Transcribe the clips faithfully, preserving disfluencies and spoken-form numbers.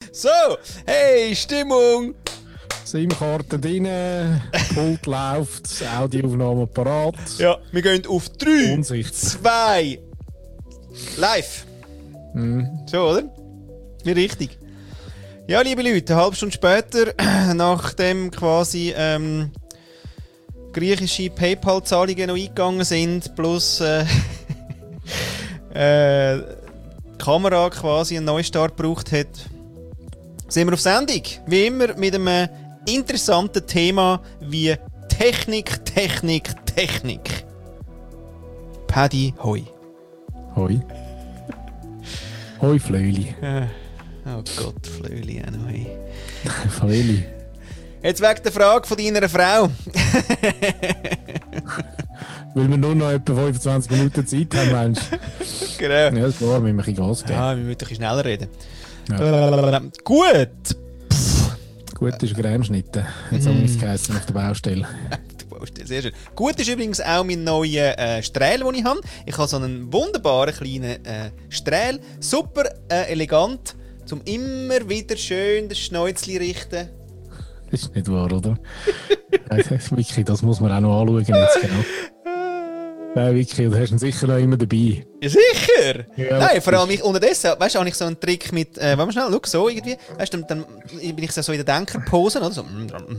So, hey, Stimmung! SIM-Karte drin, Pult läuft, Audioaufnahme parat. Ja, wir gehen auf drei, Unsichtbar. zwei, live. Mhm. So, oder? Wie richtig. Ja, liebe Leute, eine halbe Stunde später, nachdem quasi ähm, griechische PayPal-Zahlungen noch eingegangen sind, plus äh, äh, die Kamera quasi einen Neustart gebraucht hat, sind wir auf Sendung. Wie immer mit einem interessanten Thema wie Technik, Technik, Technik. Paddy, hoi. Hoi. Hoi, Flöli. Äh, oh Gott, Flöli, auch noch, hey. Flöli. Jetzt wegen der Frage von deiner Frau. Weil wir nur noch etwa fünfundzwanzig Minuten Zeit haben, Mensch. Genau. Ja, das ist klar, wir müssen ein bisschen Gas geben. Ja, wir müssen ein bisschen schneller reden. Ja. Gut. Gut ist Grämschnitte. Jetzt haben wir es geheißen auf der Baustelle. Sehr schön. Gut ist übrigens auch mein neuer äh, Strähl, den ich habe. Ich habe so einen wunderbaren kleinen äh, Strähl. Super äh, elegant, um immer wieder schön das Schnäuzchen richten. Das ist nicht wahr, oder? Das, ist wirklich, das muss man auch noch anschauen jetzt, genau. Nein, wirklich, du hast ihn sicher noch immer dabei. Ja, sicher! Ja, Nein, vor allem ich, unterdessen, weißt du, habe ich so einen Trick mit, äh, warte mal schnell, schau, so irgendwie, weißt du, dann, dann bin ich so in der Denkerpose, oder so.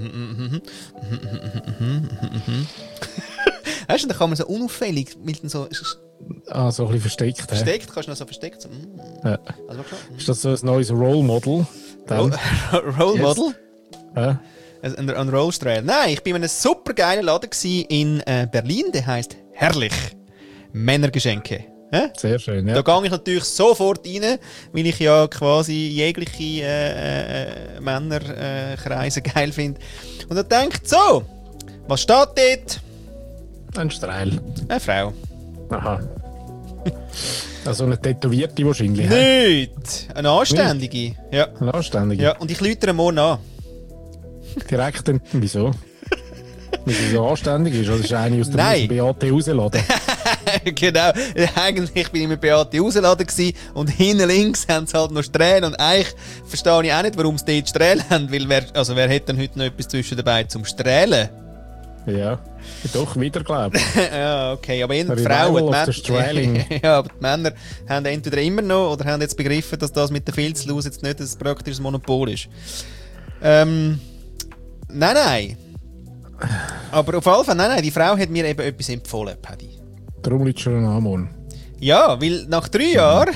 Weißt du, dann kann man so unauffällig, mit so Ah, so ein bisschen versteckt. versteckt, kannst du noch so versteckt, so, Ja. also, Ist das so ein neues Role Model? Roll, Roll Model? Ja. Ein, ein Rollstrahl. Nein, ich war in einem super geilen Laden in äh, Berlin, der heisst Herrlich. Männergeschenke. Hä? Sehr schön, ja. Da gehe ich natürlich sofort rein, weil ich ja quasi jegliche äh, äh, Männerkreise äh, geil finde. Und er denkt, so, was steht dort? Ein Strahl. Eine Frau. Aha. Also eine Tätowierte wahrscheinlich. hä? Nicht! Eine Anständige. Ja. Eine Anständige. Ja, und ich läutere morgen an. Direkt, dann- wieso? Weil sie so anständig ist, oder ist eine aus der Nein. B A T rausgeladen? Genau. Eigentlich bin ich mit Beate rausgeladen gewesen und hinten links haben sie halt noch Strählen und eigentlich verstehe ich auch nicht, warum sie dort Strählen haben, weil wer, also wer hat denn heute noch etwas zwischen dabei zum Strählen? Ja, doch, wieder glaube ich. Ja, okay, aber eher die Revival Frauen, of die the Strahling. Männer, ja, aber die Männer haben entweder immer noch oder haben jetzt begriffen, dass das mit der Filzlose jetzt nicht ein praktisches Monopol ist. Ähm, nein, nein. Aber auf jeden Fall, nein, nein, die Frau hat mir eben etwas empfohlen, Paddy. Darum liegt schon ein Amon. Ja, weil nach drei Jahren,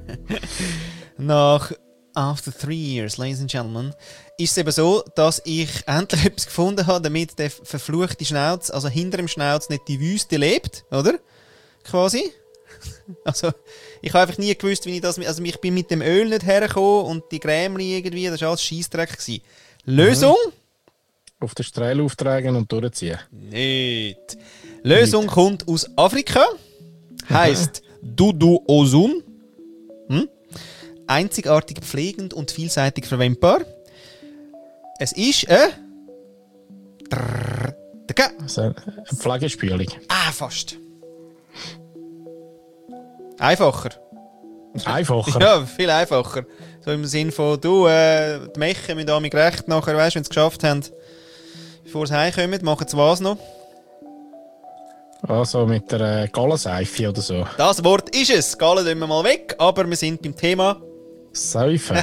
nach after three years, ladies and gentlemen, ist es eben so, dass ich endlich etwas gefunden habe, damit der verfluchte Schnauz, also hinter dem Schnauz nicht die Wüste lebt, oder? Quasi. Also, ich habe einfach nie gewusst, wie ich das, also ich bin mit dem Öl nicht hergekommen und die Grämli irgendwie, das war alles Scheissdreck gewesen. Lösung? Auf den Strahl auftragen und durchziehen. Nicht. Lösung nicht. Kommt aus Afrika. Heisst Dudu Osun. Hm? Einzigartig pflegend und vielseitig verwendbar. Es ist ein. Also eine Pflegespülung. Ah, fast. Einfacher. Einfacher. Ja, viel einfacher. So im Sinn von, du, äh, die Mechen müssen damit gerecht nachher, weißt du, wenn sie es geschafft haben, bevor sie heimkommen, machen sie was noch? Also mit der äh, Gallenseife oder so. Das Wort ist es. Gallen tun wir mal weg, aber wir sind beim Thema Seife.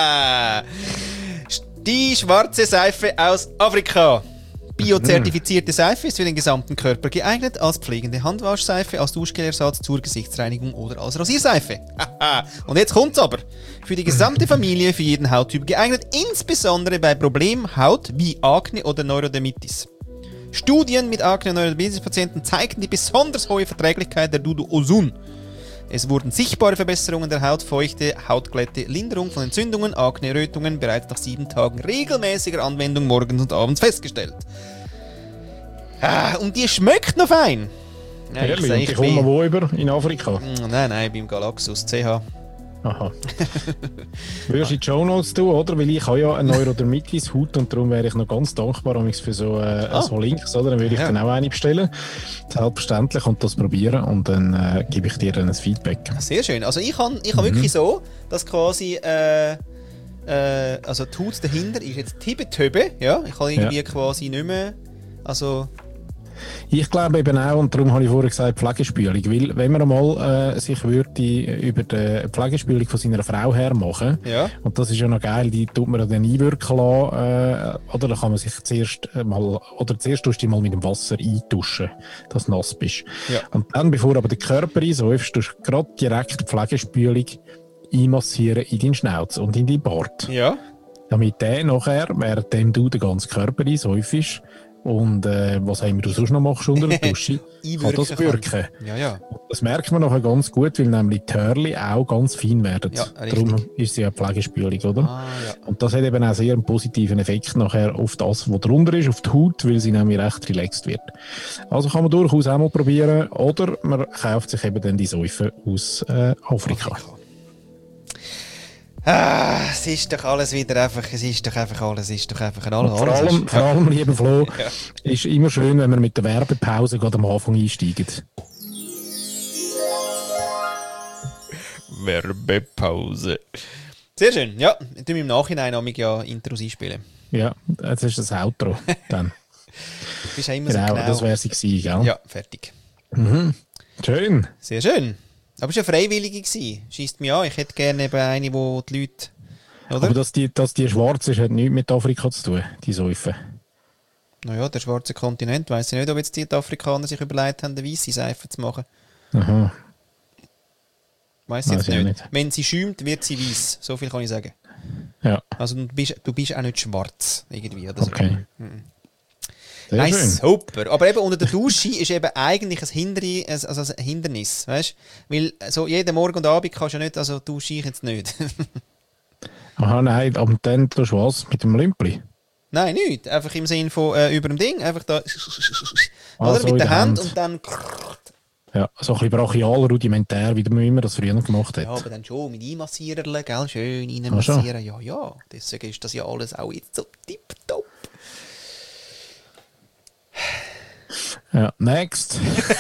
Die schwarze Seife aus Afrika. Biozertifizierte Seife ist für den gesamten Körper geeignet, als pflegende Handwaschseife, als Duschgelersatz zur Gesichtsreinigung oder als Rasierseife. Und jetzt kommt's aber. Für die gesamte Familie, für jeden Hauttyp geeignet, insbesondere bei Problemhaut wie Akne oder Neurodermitis. Studien mit Akne- und Neurodermitis-Patienten zeigten die besonders hohe Verträglichkeit der Dudu Osun. Es wurden sichtbare Verbesserungen der Hautfeuchte, Hautglätte, Linderung von Entzündungen, Akne, Rötungen bereits nach sieben Tagen regelmäßiger Anwendung morgens und abends festgestellt. Ah, und die schmeckt noch fein. Ja, Ehrlich, ich sag, und ich die kommen bin- wo über? In Afrika? Nein, nein, beim Galaxus C H. Aha. Würdest du in die Shownotes tun, oder? Weil ich habe ja eine Neurodermitis Haut und darum wäre ich noch ganz dankbar für so, äh, Ah. so Links, oder? Dann würde ich Ja. dann auch eine bestellen. Selbstverständlich und das probieren und dann äh, gebe ich dir dann ein Feedback. Sehr schön. Also ich habe ich hab wirklich so, dass quasi äh, Äh, also die Haut dahinter ist jetzt Tibetöbe, ja. Ich kann irgendwie Ja. quasi nicht mehr. Also. Ich glaube eben auch, und darum habe ich vorher gesagt, Pflegespülung. Weil, wenn man einmal äh, sich würde über die Pflegespülung von seiner Frau her machen, Ja. und das ist ja noch geil, die tut man ja dann einwirken lassen, äh, oder dann kann man sich zuerst mal, oder zuerst tust du dich mal mit dem Wasser eintuschen, dass du nass bist. Ja. Und dann, bevor aber der Körper einsäufst, tust du gerade direkt die Pflegespülung einmassieren in deinen Schnauz und in deinen Bart. Ja. Damit der nachher, währenddem du den ganzen Körper einsäufst, und äh, was haben wir sonst noch machst unter der Dusche, kann das wirken. Ja, ja. Das merkt man nachher ganz gut, weil nämlich die Hörli auch ganz fein werden. Ja, richtig. Darum ist sie ja Pflegespülung, oder? Ah, ja. Und das hat eben auch sehr einen positiven Effekt nachher auf das, was drunter ist, auf die Haut, weil sie nämlich recht relaxed wird. Also kann man durchaus auch mal probieren. Oder man kauft sich eben dann die Säufe aus äh, Afrika. Ah, es ist doch alles wieder einfach, es ist doch einfach alles, es ist doch einfach alles. Und vor alles allem, ist, vor allem, lieber Flo, Ja. ist immer schön, wenn wir mit der Werbepause gerade am Anfang einsteigen. Werbepause. Sehr schön, ja. Ich tue im Nachhinein auch ja Intros einspielen. Ja, jetzt ist das Outro dann. Du bist ja immer Genau, so genau. das wäre sie gewesen, gell? Ja, fertig. Mhm. Schön. Sehr schön. Aber es war eine freiwillige gewesen. Scheisst mich an. Ich hätte gerne eben eine, wo die Leute... Oder? Aber dass die, dass die schwarz ist, hat nichts mit Afrika zu tun, die Säufe. Naja, der schwarze Kontinent. Weiss ich nicht, ob jetzt die Afrikaner sich überlegt haben, eine weisse Seife zu machen. Aha. Weiss ich Weiss jetzt ich nicht. nicht. Wenn sie schäumt, wird sie weiss. So viel kann ich sagen. Ja, Also du bist, du bist auch nicht schwarz. Irgendwie. Oder so. okay. Mhm. Sehr Nein, schön. super. Aber eben unter der Dusche ist eben eigentlich ein, Hinderi, also ein Hindernis. Weißt? Weil so jeden Morgen und Abend kannst du ja nicht, also dusche ich jetzt nicht. Aha, nein, aber dann tust du was mit dem Lümpli. Nein, nicht. Einfach im Sinn von äh, über dem Ding. Einfach da. Ah, oder so mit in der der Hand Hand. und dann. Ja, so ein bisschen brachial, rudimentär, wie man immer das früher gemacht hat. Ja, aber dann schon mit Einmassiererle, gell? Schön Ah, reinmassieren. Ja, ja. Deswegen ist das ja alles auch jetzt so tipptopp. Ja, next.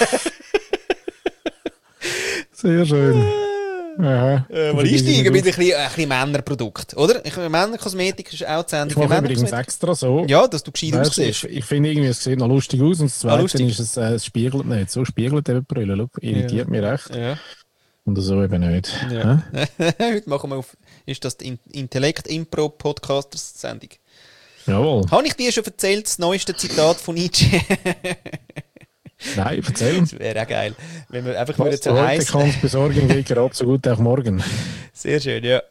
Sehr schön. Aha. Äh, mal einsteigen mit ein bisschen, ein bisschen Männerprodukt, oder? Ich, Männerkosmetik ist auch zu Sendung Ich für mache übrigens Männerkosmetik. extra so. Ja, dass du gescheit Weißt, ich aussiehst. ich finde irgendwie, es sieht noch lustig aus. Und das Zweite lustig. ist, es, äh, es spiegelt nicht. So spiegelt eben die Brille. Schau, irritiert mich recht. Ja. Und so eben nicht. Ja. Hä? Heute machen wir auf, ist das die In- Intellekt-Impro-Podcasters-Sendung. Jawohl. Habe ich dir schon erzählt, das neueste Zitat von Nietzsche? Nein, erzähl. Das wäre auch geil. Wenn wir einfach Was würden du so heute heiß. kannst besorgen, geht gerade so gut auch morgen. Sehr schön, ja.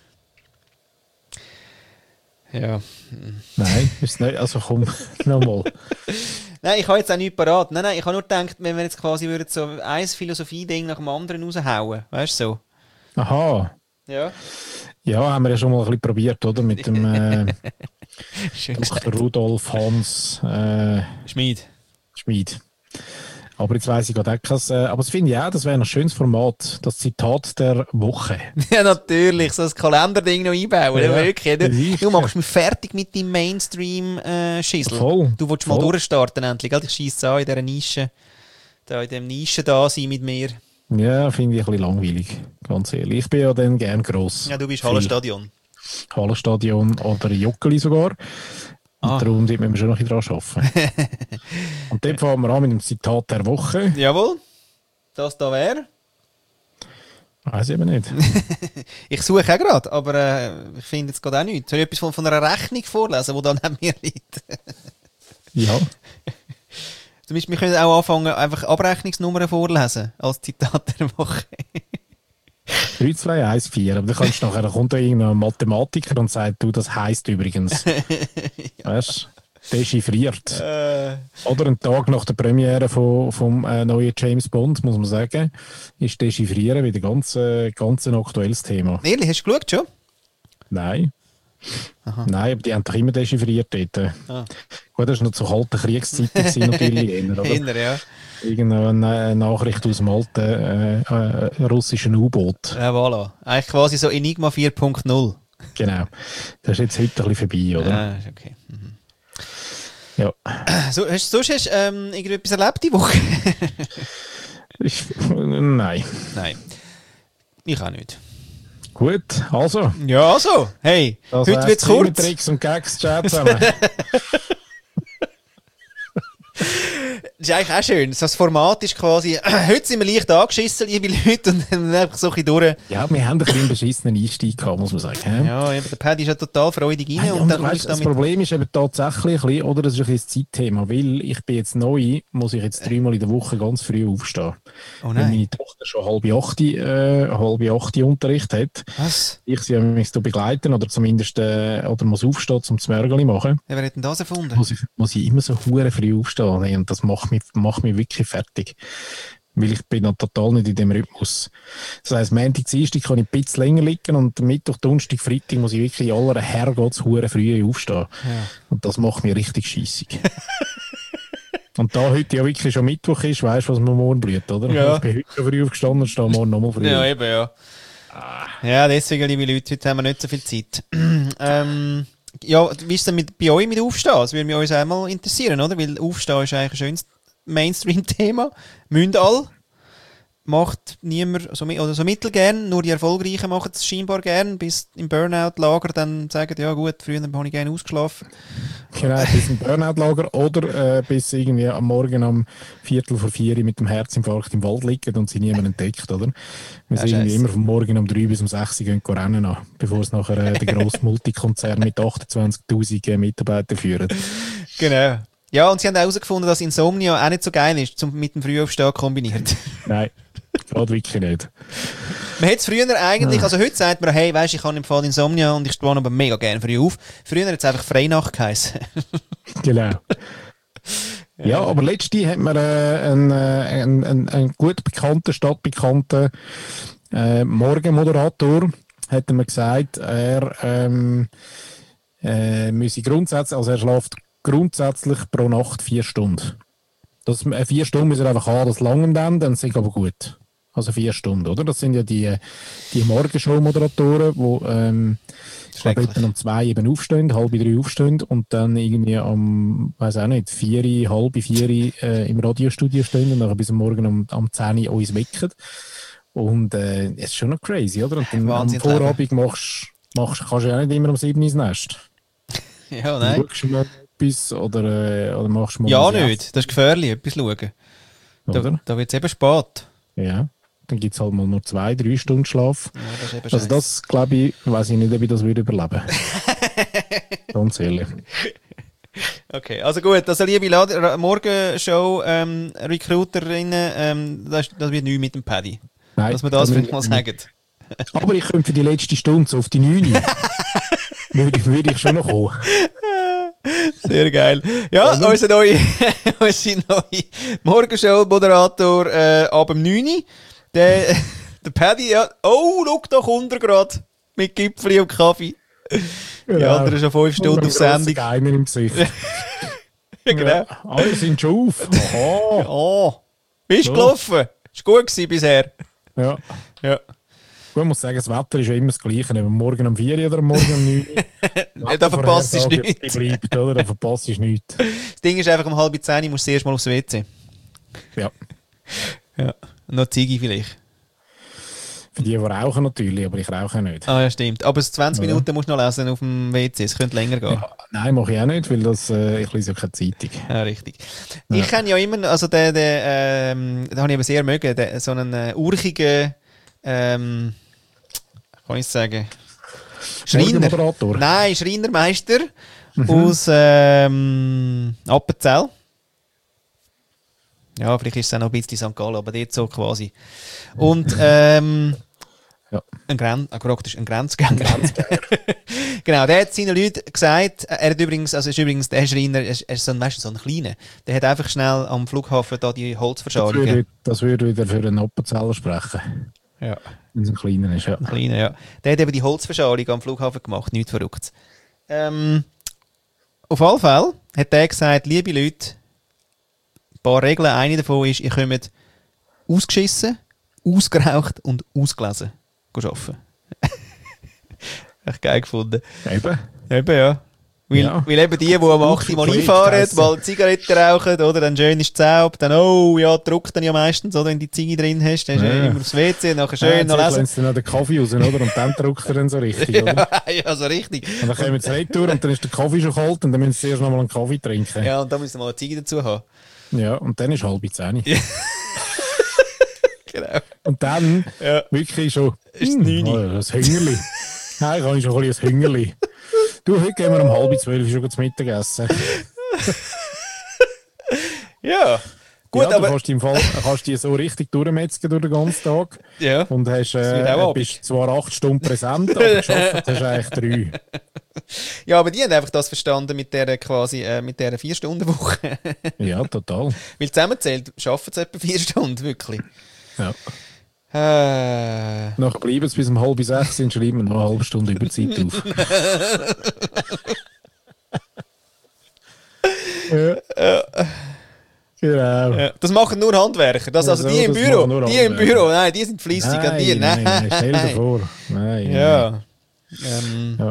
Ja. Nein, ist nicht. Also komm, nochmal. Nein, ich habe jetzt auch nichts parat. Nein, nein, ich habe nur gedacht, wenn wir jetzt quasi würden so ein Philosophie-Ding nach dem anderen raushauen. Weißt du so? Aha. Ja. Ja, haben wir ja schon mal ein bisschen probiert, oder? Mit dem äh, Schön Doktor Rudolf Hans äh, Schmied. Schmid. Aber jetzt weiss ich gerade auch kein, äh, aber das finde ich auch, das wäre ein schönes Format, das Zitat der Woche. Ja, natürlich, so ein Kalenderding noch einbauen. Ja, Ja, wirklich. Du, sicher. du machst mich fertig mit deinem Mainstream-Schissel. Voll, du willst mal voll. durchstarten endlich. Gell? Ich scheisse an in dieser Nische. Da in dem Nische da sein mit mir. Ja, finde ich ein bisschen langweilig, ganz ehrlich. Ich bin ja dann gern gross. Ja, du bist Viel. Hallenstadion. Hallenstadion oder Joggeli sogar. Und Ah. darum dort müssen wir schon noch ein bisschen dran arbeiten. Und dann fangen wir an mit dem Zitat der Woche. Jawohl. Das da wäre. Weiß ich eben nicht. Ich suche auch gerade, aber äh, ich finde jetzt gerade auch nichts. Soll ich etwas von, von einer Rechnung vorlesen, die da neben mir liegt? Ja. Zum Beispiel, wir können auch anfangen, einfach Abrechnungsnummern vorlesen, als Zitat der Woche. drei, zwei, eins, vier. Aber dann kannst du nachher, da kommt da irgendein Mathematiker und sagt, du, das heisst übrigens. Weißt du? Dechiffriert. Äh, Oder einen Tag nach der Premiere von, vom äh, neuen James Bond, muss man sagen, ist Dechiffrieren wieder ganz, äh, ganz ein aktuelles Thema. ehrlich, hast du geschaut schon? Nein. Nein, aber die haben doch immer dechiffriert dort. Ah. Gut, das war noch zu kalten Kriegszeiten gewesen, natürlich. Eher, oder? Kinder, ja. Irgendeine Nachricht aus dem alten äh, äh, russischen U-Boot. Ja, voilà. Eigentlich quasi so Enigma vier Punkt null. Genau. Das ist jetzt heute ein bisschen vorbei, oder? Ah, ist okay. Mhm. Ja. So, hast, sonst hast du ähm, irgendetwas erlebt die Woche? Ich, nein. Nein. Ich auch nicht. Gut, also. Ja, also. Hey, Das heute wird's kurz. Tricks und Gags Chat zusammen. Das ist eigentlich auch schön. Das Format ist quasi, heute sind wir leicht angeschissen, liebe Leute, und dann einfach so ein bisschen durch. Ja, wir haben ein bisschen einen beschissenen Einstieg gehabt, muss man sagen. He? Ja, eben, der Paddy ist ja total freudig rein. Hey, und und dann weißt, das Problem ist eben tatsächlich, ein bisschen, oder das ist ein bisschen das Zeitthema, weil ich bin jetzt neu, muss ich jetzt dreimal in der Woche ganz früh aufstehen. Oh weil nein. meine Tochter schon halb acht, äh, halb acht Unterricht hat. Was? Ich sie mich zu begleiten oder zumindest äh, oder muss aufstehen, um das Mörgeli machen. Ja, wer hat denn das erfunden? Muss ich, muss ich immer so hure früh aufstehen. Nee, und das macht mich, macht mich wirklich fertig. Weil ich bin noch total nicht in dem Rhythmus. Das heisst, Montag, Dienstag kann ich ein bisschen länger liegen und Mittwoch, Donnerstag, Freitag muss ich wirklich in aller Herrgotts hure früh aufstehen. Ja. Und das macht mich richtig scheissig. Und da heute ja wirklich schon Mittwoch ist, weisst du, was mir morgen blüht, oder? Ja. Ich bin heute schon früh aufgestanden und stehe morgen nochmal früh. Ja, eben, ja. Ja, deswegen, liebe Leute, heute haben wir nicht so viel Zeit. ähm, ja, wie ist es denn mit, bei euch mit Aufstehen? Das würde mich uns auch mal interessieren, oder? Weil Aufstehen ist eigentlich ein schönes Mainstream-Thema. Müssen alle. Macht niemand so, oder so mittelgern, nur die Erfolgreichen machen es scheinbar gern, bis im Burnout-Lager dann sagen, ja gut, früher habe ich gerne ausgeschlafen. Genau, bis im Burnout-Lager oder äh, bis irgendwie am Morgen um Viertel vor vier mit dem Herzinfarkt im Wald liegen und sie niemand entdeckt, oder? Wir Ja, sind irgendwie scheisse. immer vom Morgen um drei bis um sechs gehen rennen an, bevor es nachher äh, der grosse Multikonzern mit achtundzwanzigtausend äh, Mitarbeitern führt. Genau. Ja, und sie haben auch herausgefunden, dass Insomnia auch nicht so geil ist, zum, mit dem Frühaufstehen kombiniert. Nein, geht wirklich nicht. Man hat es früher eigentlich, also heute sagt man, hey, weisst, ich habe im Fall Insomnia und ich stehe aber mega gerne früh auf. Früher hat es einfach Freinacht geheißen. Genau. Ja, aber letztens hat man äh, einen, äh, einen, einen, einen gut bekannten, stadtbekannten äh, Morgenmoderator, hat mir gesagt, er ähm, äh, müsse grundsätzlich, also er schläft grundsätzlich pro Nacht vier Stunden. Das, äh, vier Stunden muss er einfach haben, das langen dann, dann sind aber gut. Also vier Stunden, oder? Das sind ja die, die Morgenshow-Moderatoren, die ähm, ich glaube, etwa um zwei eben aufstehen, halb drei aufstehen und dann irgendwie am, weiß auch nicht, vier, halb vier äh, im Radiostudio stehen und dann bis am Morgen um, am zehn uns wecken. Und äh, es ist schon noch crazy, oder? Und dann Wahnsinn, am Vorabend machst, machst, kannst du ja nicht immer um sieben ins Nest. Ja, nein. Schaust du mal etwas oder, äh, oder machst du mal Ja, was nicht. Das ist gefährlich, etwas schauen. essen, Da, oder? da wird es eben spät. Ja. Dann gibt es halt mal nur zwei, drei Stunden Schlaf. Ja, das ist eben Also das, glaube ich, weiß ich nicht, ob ich das würde überleben. Ganz ehrlich. Okay, also gut, also liebe Lad- Morgenshow ähm, Recruiterinnen, ähm, das, das wird nichts mit dem Paddy. Nein, Dass wir das das vielleicht will- mal sagen. Aber ich könnte für die letzte Stunde so auf die neun würde, ich- würde ich schon noch kommen. Sehr geil. Ja, unser neue, unser neue Morgenshow-Moderator äh, ab dem neun Uhr. Der, der Paddy, ja. Oh, schau, da kommt er gerade. Mit Gipfeli und Kaffee. Die anderen schon fünf Stunden auf Sendung. Geimer im Gesicht. Genau. Ja, alle sind schon auf. Aha. Oh, bist du So. gelaufen? Ist gut gewesen bisher. Ja. Ja. Gut, ich muss sagen, das Wetter ist ja immer das Gleiche. Ob morgen um vier oder morgen um neun. Da verpasst du nichts. Die bleibt, oder? Da verpasst du nichts. Das Ding ist einfach, um halb zehn musst du erst mal aufs W C. Ja. Ja. Und noch Ziggy vielleicht. Für die, die rauchen natürlich, aber ich rauche nicht. Ah ja, stimmt. Aber es zwanzig Ja. Minuten musst du noch lesen auf dem W C. Es könnte länger gehen. Ja, nein, mache ich auch nicht, weil das, äh, ich lese ja keine Zeitung. Ja, richtig. Ich kenne ja immer, also den, den, ähm, den habe ich eben sehr mögen, den, so einen äh, urchigen, ähm, kann ich sagen, Schreiner. Morgenmoderator. Nein, Schreinermeister aus ähm, Appenzell. Ja, vielleicht ist es auch noch ein bisschen Sankt Gallen, aber dort so quasi. Und ähm, Ja. ein, Gren ein, ein Grenzgänger. Genau, der hat seinen Leuten gesagt, er hat übrigens, also ist übrigens, der Schreiner, er ist, er ist so ein, weißt du, so ein kleiner, der hat einfach schnell am Flughafen da die Das Holzverschalungen. würde, das würde wieder für einen Appenzeller sprechen. Ja. Wenn es ein kleiner ist, ja. Ein kleiner, ja. Der hat eben die Holzverschalung am Flughafen gemacht, nichts Verrücktes. Ähm, auf alle Fälle hat der gesagt, liebe Leute, ein paar Regeln, eine davon ist, ihr kommt ausgeschissen, ausgeraucht und ausgelesen arbeiten. Echt geil gefunden. Eben. Eben, ja. Weil, Ja. weil eben die, die am acht Mal Gepflegt einfahren, heissen. mal Zigaretten rauchen, oder dann schön ist Zaub, dann, oh, ja, druckt dann ja meistens, oder, wenn du die Ziege drin hast, dann Ja. ja. immer aufs W C, nachher Ja, schön noch lesen. dann noch den Kaffee raus, oder? Und dann druckt er dann so richtig, oder? Ja, ja, so richtig. Und dann kommen sie retour und dann ist der Kaffee schon kalt und dann müssen sie erst noch mal einen Kaffee trinken. Ja, und da müssen wir mal eine Ziege dazu haben. Ja, und dann ist halb zehn. Genau. Und dann Ja. wirklich schon Ist hm, neun. oh, ein Hüngerli. Nein, ich habe schon ein bisschen ein Hüngerli. Du, heute gehen wir um halb zwölf schon zum Mittagessen. Ja. Gut, ja, du aber... kannst dich im Fall kannst dich so richtig durchmetzgen durch den ganzen Tag. Ja. Und hast, wird äh, auch bist zwar acht Stunden präsent, aber geschafft hast du eigentlich drei. Ja, aber die haben einfach das verstanden mit dieser quasi, äh, mit dieser vier-Stunden-Woche. Ja, total. Weil zusammenzählt, schaffen sie etwa vier Stunden, wirklich. Ja. Äh... Nachher bleiben sie bis um halb sechs und schreiben noch eine halbe Stunde Überzeit auf. ja. Genau. Ja, das machen nur Handwerker. Das, Ja, also so, die im das Büro. machen nur Die im Handwerker. Büro, nein, die sind fleissig. Nein, Und die, nein, nein. nein, stell dir vor. Nein, Ja. Ähm, Ja.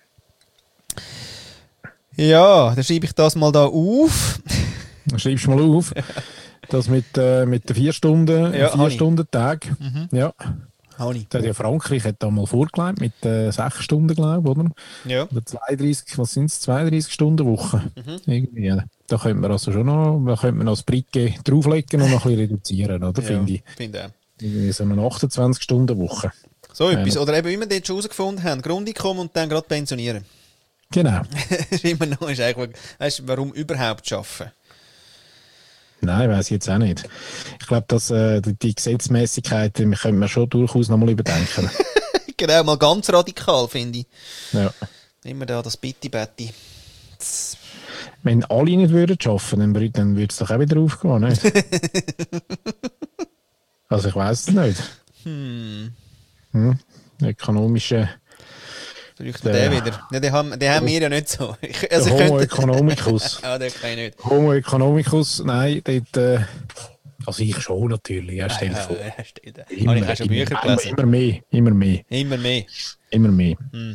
ja, dann schreibe ich das mal da auf. Dann schreibst du mal auf, das mit, äh, mit den vier Stunden, Ja, vier habe ich. Stunden Tag. Ja. Hani. Das hat ja Frankreich hat da mal vorgelegt mit äh, sechs Stunden, glaube ich, oder? Ja. Oder zweiunddreißig, was sind es? zweiunddreißig Stunden Woche. Irgendwie. Ja. Da könnte man also schon noch, da könnte man noch das Bricke drauflegen und noch ein bisschen reduzieren, oder? Ja, Finde ich. finde auch. Irgendwie so eine achtundzwanzig Stunden Woche. So Ja. etwas. Oder eben, wie wir dort schon herausgefunden haben, Grundeinkommen und dann gerade pensionieren. Genau. Das ist immer noch, ist eigentlich, weißt du, warum überhaupt arbeiten? Nein, weiß ich jetzt auch nicht. Ich glaube, dass äh, die, die Gesetzmäßigkeit die können wir schon durchaus noch mal überdenken. Genau, mal ganz radikal, finde ich. Ja. Immer da das Bitti-Betti. Wenn alle nicht würden arbeiten, dann, wür- dann würde es doch auch wieder aufgehen, nicht? Also ich weiß es nicht. Hm. Hm? Ökonomische Vielleicht der, Der- der wieder. Ja, den haben, den haben wir ja nicht so. Ich, also der ich Homo könnte... economicus. Ja, den kann ich nicht. Homo economicus, nein, dort, äh, also ich schon natürlich, ja, stell dir Ja, vor. ja, steht da. Immer, Habe ich auch schon Bücher immer, gelesen. immer mehr, immer mehr, Immer mehr. immer mehr. Hm.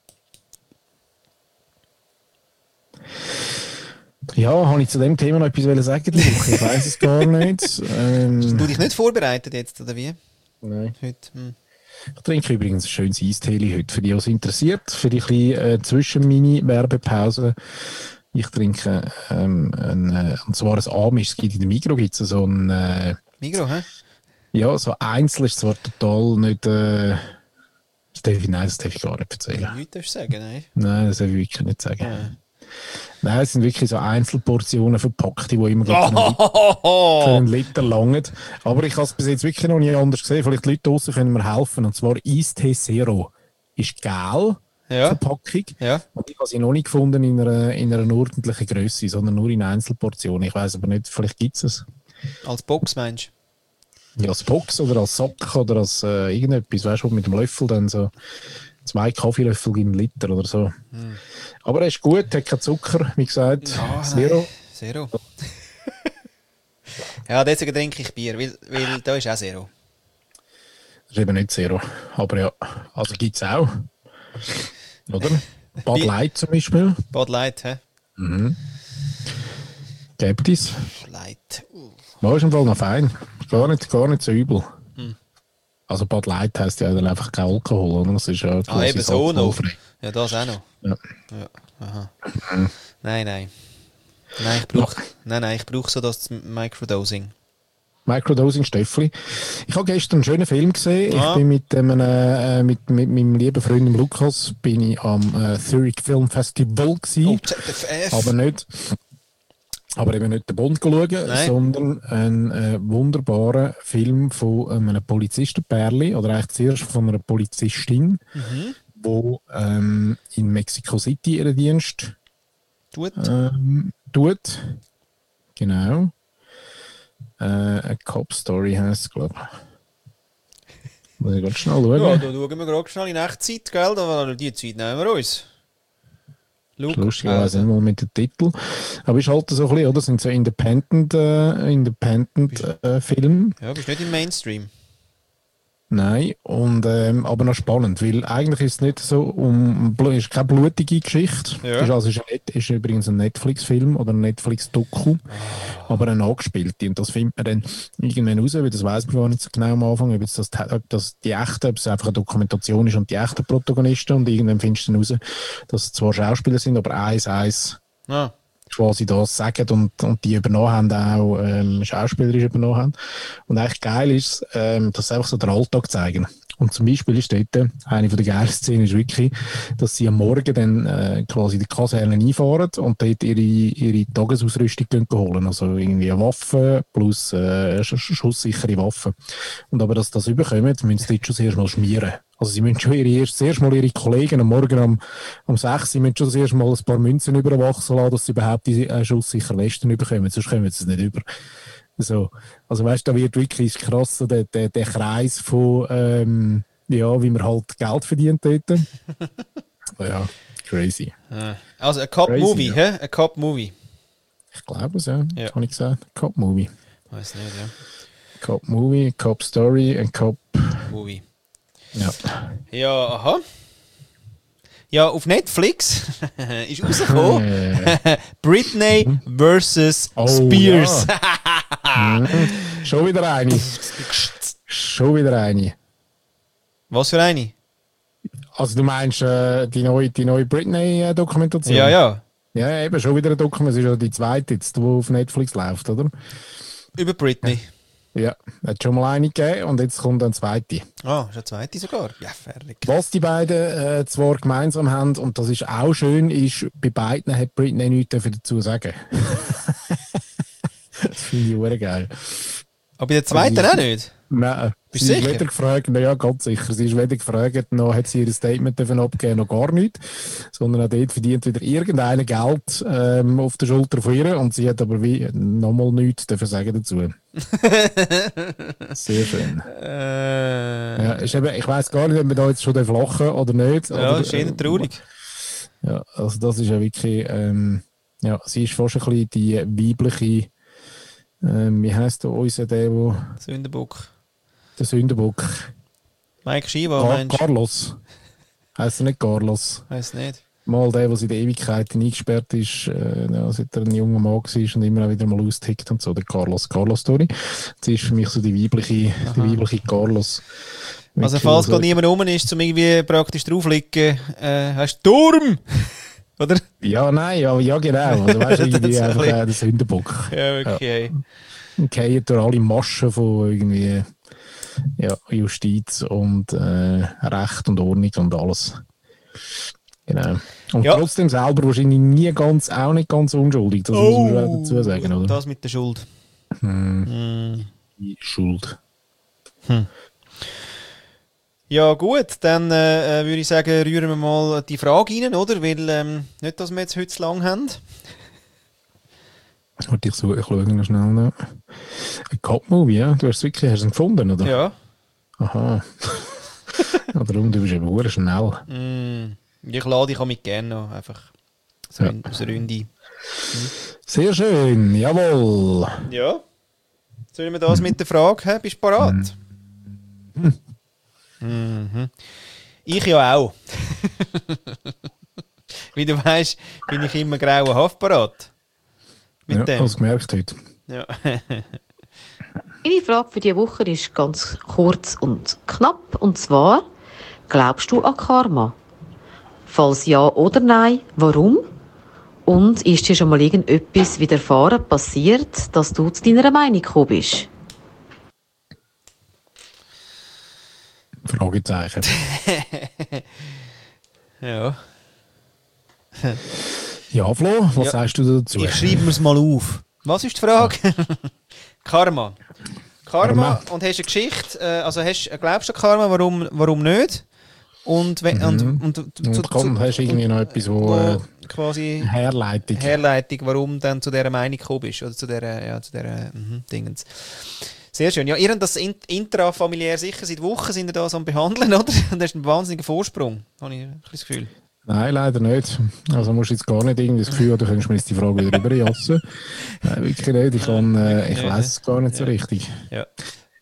Ja, habe ich zu dem Thema noch etwas sagen die Woche? Ich weiß es gar nicht. Ähm, Du dich nicht vorbereitet jetzt, oder wie? nein. Heute? Hm. Ich trinke übrigens ein schönes Eistee heute, für die, was interessiert, für die kleine äh, Zwischen-Mini-Werbepause. Ich trinke ähm, ein, äh, und zwar ein Amish, es gibt in der Migros gibt es so ein, äh, Migros, hä? ja, so einzeln ist zwar total nicht, äh, das darf ich, nein, das darf ich gar nicht erzählen. Nichts darfst du sagen, nein. Nein, das darf ich wirklich nicht sagen. Ja. Nein, es sind wirklich so Einzelportionen verpackt, die immer gleich für einen Liter- für Oh! einen Liter langen. Aber ich habe es bis jetzt wirklich noch nie anders gesehen. Vielleicht die Leute draussen können mir helfen. Und zwar Eistee Zero ist gel, Ja. Verpackung. Ja. Und ich habe sie noch nicht gefunden in einer, in einer ordentlichen Größe, sondern nur in Einzelportionen. Ich weiß aber nicht, vielleicht gibt es es. Als Box meinst Ja, als Box oder als Sack oder als äh, irgendetwas, weißt du, mit dem Löffel dann so zwei Kaffeelöffel in einen Liter oder so. Hm. Aber er ist gut, hat keinen Zucker, wie gesagt. Ja, Zero. nein. Zero. Ja, deswegen trinke ich Bier, weil, weil da ist auch Zero. Das ist eben nicht Zero. Aber ja, also gibt es auch. Oder? Bud Bier- Light zum Beispiel. Bud Light, hä? Gibt es. Light. Uh. War ist im Fall noch fein. Gar nicht, gar nicht so übel. Hm. Also Bud Light heisst ja dann einfach kein Alkohol, oder? Das ist ja Ah, quasi eben so noch. alkoholfrei. Ja, das auch noch. Ja. Ja, aha. Nein, nein. Nein, ich brauche nein, nein, ich brauch so das Microdosing. Microdosing Stöffli. Ich habe gestern einen schönen Film gesehen. Ah. Ich bin mit, dem, äh, mit, mit meinem lieben Freund dem Lukas bin ich am äh, Zurich Film Festival gewesen. Oh, Z F F. aber nicht, aber eben nicht den Bond schauen, Nein. sondern einen äh, wunderbaren Film von einem Polizistenpärli oder eigentlich zuerst von einer Polizistin, Mhm. wo ähm, in Mexico City ihren Dienst Tut. ähm, tut. Genau. Äh, eine Cop-Story heisst es, glaube ich. Muss ich ganz schnell schauen. Ja, da schauen wir gerade schnell in Echtzeit, gell? Da, die Zeit nehmen wir uns. Schau, Lustigerweise also. nicht mal mit dem Titel. Aber ist halt so ein bisschen, oder? Das sind so Independent, äh, Independent äh, Film. Ja, bist nicht im Mainstream. Nein, und, ähm, aber noch spannend, weil eigentlich ist es nicht so um, ist keine blutige Geschichte. Ja. Ist, also ist, ein, ist übrigens ein Netflix-Film oder ein Netflix-Doku, aber eine angespielte. Und das findet man dann irgendwann raus, weil das weiss man gar nicht so genau am Anfang, ob, jetzt das, ob das die echte, ob es einfach eine Dokumentation ist und die echten Protagonisten, und irgendwann findest du dann raus, dass es zwar Schauspieler sind, aber eins, eins Ah. quasi das sagen und, und die übernommen haben, auch ähm, schauspielerisch übernommen haben. Und eigentlich geil ist, ähm, dass sie einfach so den Alltag zeigen. Und zum Beispiel ist dort, eine von der geilen Szenen ist wirklich, dass sie am Morgen dann äh, quasi die Kaserne einfahren und dort ihre, ihre Tagesausrüstung gehen holen. Also irgendwie eine Waffe plus äh, sch schusssichere Waffen. Und aber dass sie das überkommen, müssen sie dort schon zuerst mal schmieren. Also sie müssen schon ihre, erst, zuerst mal ihre Kollegen am Morgen um, um sechs, sie müssen schon zuerst mal ein paar Münzen über den Wachsen lassen, dass sie überhaupt diese äh, schusssichere Westen überkommen, sonst kommen sie es nicht über. So. Also weißt du, da wird wirklich krass so der, der, der Kreis von, ähm, ja, wie man halt Geld verdient dort. Ja, crazy. Also ein Cop-Movie, ja. hä? Ein Cop-Movie. Ich glaube es, ja. Ja. Habe ich gesagt. Cop-Movie. Weiß nicht, ja. Cop-Movie, Cop-Story und Cop... Movie. Ja. Ja, aha. Ja, auf Netflix ist rausgekommen Äh, Britney versus Oh, Spears. mhm. Schon wieder eine. Schon wieder eine. Was für eine? Also du meinst äh, die neue, die neue Britney-Dokumentation? Ja, ja. Ja, eben, schon wieder eine Dokumentation. Es ist ja die zweite jetzt, die auf Netflix läuft, oder? Über Britney. Ja, hat schon mal eine gegeben und jetzt kommt eine zweite. Ah, ist eine zweite sogar. Ja, fertig. Was die beiden äh, zwar gemeinsam haben, und das ist auch schön, ist, bei beiden hat Britney nichts dazu sagen. Das finde ich auch geil. Aber bei der zweiten Also, auch nicht? Nein, Bist sie du ist sicher? weder gefragt, na ja, ganz sicher, sie ist weder gefragt, noch hat sie ihr Statement davon abgegeben, noch gar nichts, sondern auch dort verdient wieder irgendeine Geld ähm, auf der Schulter von ihr, und sie hat aber wie nochmal nichts dafür sagen dazu. Sehr schön. Äh, Ja, ist eben, ich weiss gar nicht, ob wir da jetzt schon lachen oder nicht. ja, oder, ist eher traurig. Ja, also das ist ja wirklich, ähm, ja, sie ist fast ein bisschen die weibliche, ähm, wie heisst der unser, der, wo, Sündenbock. der Sündenbock? Mike Shiva, Car meinst du? Carlos. Heisst er nicht Carlos? Weiss nicht. Mal der, der in der Ewigkeit eingesperrt ist, äh, ja, seit er ein junger Mann war und immer auch wieder mal austickt und so, der Carlos. Carlos Story. Das ist für mich so die weibliche, die weibliche Carlos. Also Wirklich falls so- gerade niemand rum ist, um irgendwie praktisch draufliegen, äh, hast du Turm! Oder? Ja, nein, ja, ja genau. Also weißt du, Das irgendwie ist ein einfach bisschen- äh, der Sündenbock. Ja, okay. Und gehen durch alle Maschen von irgendwie ja, Justiz und äh, Recht und Ordnung und alles. Genau. Und Ja. trotzdem selber wahrscheinlich nie ganz, auch nicht ganz unschuldig, das muss man schon dazu sagen, oder? Das mit der Schuld. Hm. Die Schuld. Ja gut, dann äh, äh, würde ich sagen, rühren wir mal die Frage rein, oder? Weil, ähm, nicht, dass wir jetzt heute zu lang haben. Warte, ich, suche, ich schaue noch schnell nach. Ein Cop-Movie, ja? Du hast es wirklich, hast du ihn gefunden, oder? Ja. Aha. Ja, darum, du bist eben sehr schnell. Mm. Ich lade dich auch mit gerne noch, einfach so Ja. in, aus der Runde. Sehr schön, jawohl. Ja. Sollen wir das mit der Frage haben? Bist du bereit? Mhm. Ich ja auch. Wie du weißt, bin ich immer grauenhaft bereit. Mit Ja, dem. hast du gemerkt heute. Ja. Meine Frage für diese Woche ist ganz kurz und knapp. Und zwar, glaubst du an Karma? Falls ja oder nein, warum? Und ist dir schon mal irgendetwas widerfahren passiert, dass du zu deiner Meinung gekommen bist? Fragezeichen. Ja. Ja, Flo, was Ja. sagst du dazu? Ich schreibe mir es mal auf. Was ist die Frage? Karma. Karma. Karma. Und hast du eine Geschichte, äh, also hast, glaubst du an Karma, warum, warum nicht? Und, wenn, und, und, Mhm. Und komm, hast du irgendwie noch etwas, wo, wo äh, quasi Herleitung. Herleitung, warum dann zu dieser Meinung gekommen bist, oder zu dieser, ja, zu dieser mhm, Dingens. Sehr schön. Ja, ihr habt das in- intrafamiliär sicher seit Wochen sind ihr da so am Behandeln, oder? Und das ist ein wahnsinniger Vorsprung, habe ich ein bisschen das Gefühl. Nein, leider nicht. Also musst du jetzt gar nicht irgendwie das Gefühl haben, du könntest mir jetzt die Frage wieder rüberjassen. Nein, wirklich nicht. Ich, kann, äh, ich Ja. weiss es gar nicht so Ja. richtig. Ja.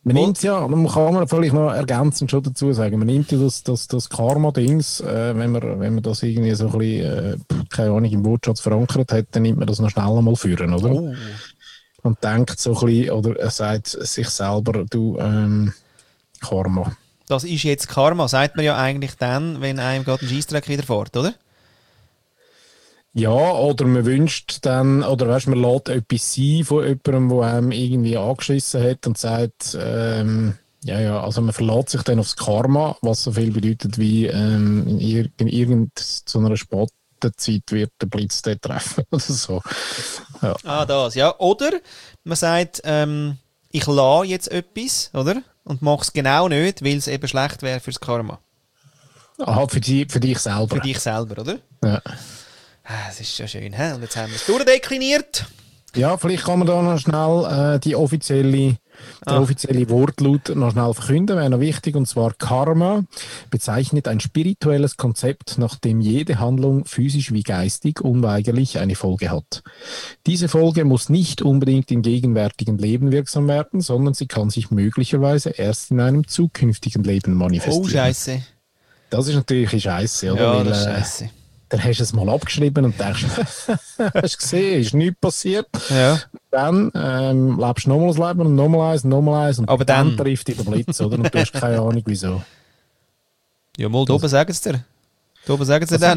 Man Wohl- nimmt ja, man kann man vielleicht noch ergänzend schon dazu sagen, man nimmt ja das, das, das Karma-Dings, äh, wenn, man, wenn man das irgendwie so ein bisschen, äh, keine Ahnung, im Wortschatz verankert hat, dann nimmt man das noch schnell einmal führen, oder? Oh. Und denkt so ein bisschen, oder er sagt sich selber, du, ähm, Karma. Das ist jetzt Karma, sagt man ja eigentlich dann, wenn einem gerade ein Scheissdreck widerfährt, oder? Ja, oder man wünscht dann, oder weißt, man lässt etwas sein von jemandem, der einem irgendwie angeschissen hat und sagt, ähm, ja, ja, also man verlässt sich dann aufs Karma, was so viel bedeutet wie ähm, in, ir in irgendeiner Spattenzeit wird der Blitz dort treffen oder so. Ja. Ah, das, ja. Oder man sagt, ähm, ich lasse jetzt etwas, oder? Und mache es genau nicht, weil es eben schlecht wäre fürs Karma. Aha, für, die, für dich selber. Für dich selber, oder? Ja. Ah, das ist ja schön, hä? Und jetzt haben wir es durchdekliniert. Ja, vielleicht kann man da noch schnell äh, die offizielle, der Ah. offizielle Wortlaut noch schnell verkünden, wäre noch wichtig. Und zwar Karma bezeichnet ein spirituelles Konzept, nach dem jede Handlung physisch wie geistig unweigerlich eine Folge hat. Diese Folge muss nicht unbedingt im gegenwärtigen Leben wirksam werden, sondern sie kann sich möglicherweise erst in einem zukünftigen Leben manifestieren. Oh, Scheiße. Das ist natürlich Scheiße, oder? Ja, Weil, das ist äh, Scheiße. Dann hast du es mal abgeschrieben und denkst, hast du gesehen, ist nichts passiert. Ja. Dann ähm, lebst du nochmals Leben und nochmal eins und nochmal eins und Aber dann- trifft dich der Blitz, oder? Und du hast keine Ahnung, wieso. Ja, mal, da oben sagen sie dir. Da oben sagen sie dann.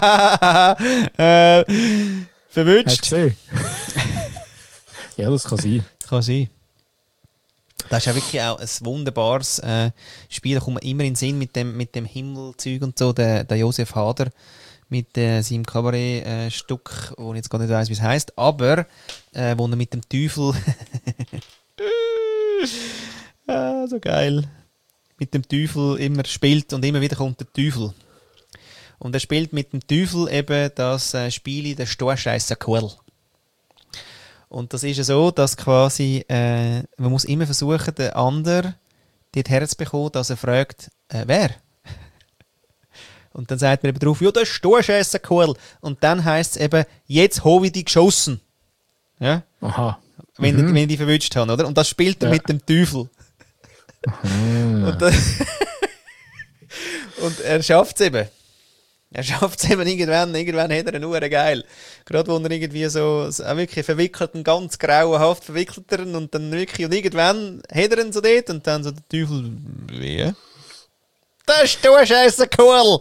äh, Hast du verwünscht. gesehen? Ja, das kann sein. Kann sein. Das ist ja wirklich auch ein wunderbares äh, Spiel. Da kommt man immer in den Sinn mit dem, mit dem Himmelzeug und so. Der, der Josef Hader mit äh, seinem Kabarett-Stück, wo ich jetzt gar nicht weiss, wie es heisst, aber äh, wo er mit dem Teufel. ah, so geil. Mit dem Teufel immer spielt und immer wieder kommt der Teufel. Und er spielt mit dem Teufel eben das äh, Spiel der Storscheisser Quell. Und das ist ja so, dass quasi, äh, man muss immer versuchen, den anderen dort herzubekommen, dass er fragt, äh, wer? Und dann sagt man eben drauf, ja, das ist Storscheisser Quell. Und dann heisst es eben, jetzt habe ich dich geschossen. Ja? Aha. Wenn, Mhm. wenn ich dich verwünscht habe, oder? Und das spielt er Ja. mit dem Teufel. Ah. Und, dann und er schafft es eben. Er schafft es eben irgendwann, irgendwann hat er eine Uhr geil. Gerade wo er irgendwie so, so auch wirklich verwickelt, einen ganz grauenhaft verwickelt er ihn und dann wirklich, und irgendwann hat er ihn so dort und dann so der Teufel, wie? Das ist du Scheiße cool!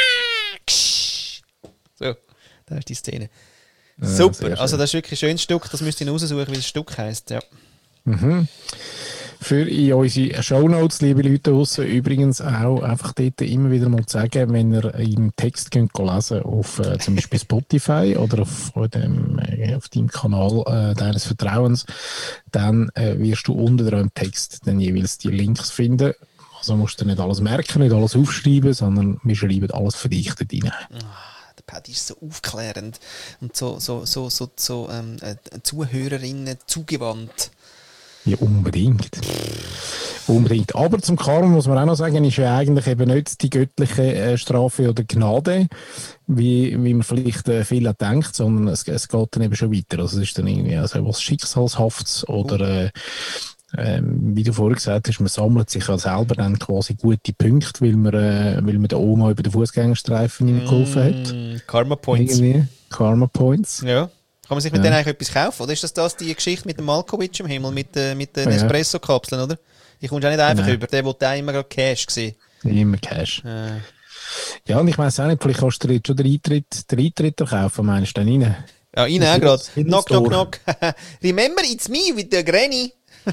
So, da ist die Szene. Ja, Super, sehr schön. also das ist wirklich ein schönes Stück, das müsst ihr raussuchen, wie das Stück heisst, ja. Mhm. Für in unsere Shownotes, liebe Leute draussen, übrigens auch einfach dort immer wieder mal zu sagen, wenn ihr im Text könnt lesen auf äh, zum Beispiel Spotify oder auf, dem, äh, auf deinem Kanal äh, deines Vertrauens, dann äh, wirst du unten dran im Text dann jeweils die Links finden. Also musst du nicht alles merken, nicht alles aufschreiben, sondern wir schreiben alles verdichtet rein. Der Paddy ist so aufklärend und so, so, so, so, so ähm, äh, Zuhörerinnen zugewandt. Ja, unbedingt. Unbedingt. Aber zum Karma muss man auch noch sagen, ist ja eigentlich eben nicht die göttliche äh, Strafe oder Gnade, wie, wie man vielleicht äh, viel denkt, sondern es, es geht dann eben schon weiter. Also es ist dann irgendwie also was Schicksalshaftes oder äh, ähm, wie du vorhin gesagt hast, man sammelt sich ja selber dann quasi gute Punkte, weil man, äh, weil man der Oma über den Fußgängerstreifen geholfen hat. Mm, Karma Points. Irgendwie. Karma Points. Ja. Kann man sich mit Ja. denen eigentlich etwas kaufen? Oder ist das, das die Geschichte mit dem Malkovich im Himmel, mit, äh, mit den Ja. Espresso-Kapseln, oder? Die kommst du auch nicht einfach Genau. über. Der wollte auch immer gerade Cash sehen. Immer Cash. Äh, Ja, und ich weiss auch nicht, vielleicht kannst du dir jetzt schon den Eintritt, den Eintritt kaufen, meinst du dann rein? ja, Ihnen Das auch ist gerade. in den Knock, knock, Store. knock. Remember, it's me with the granny.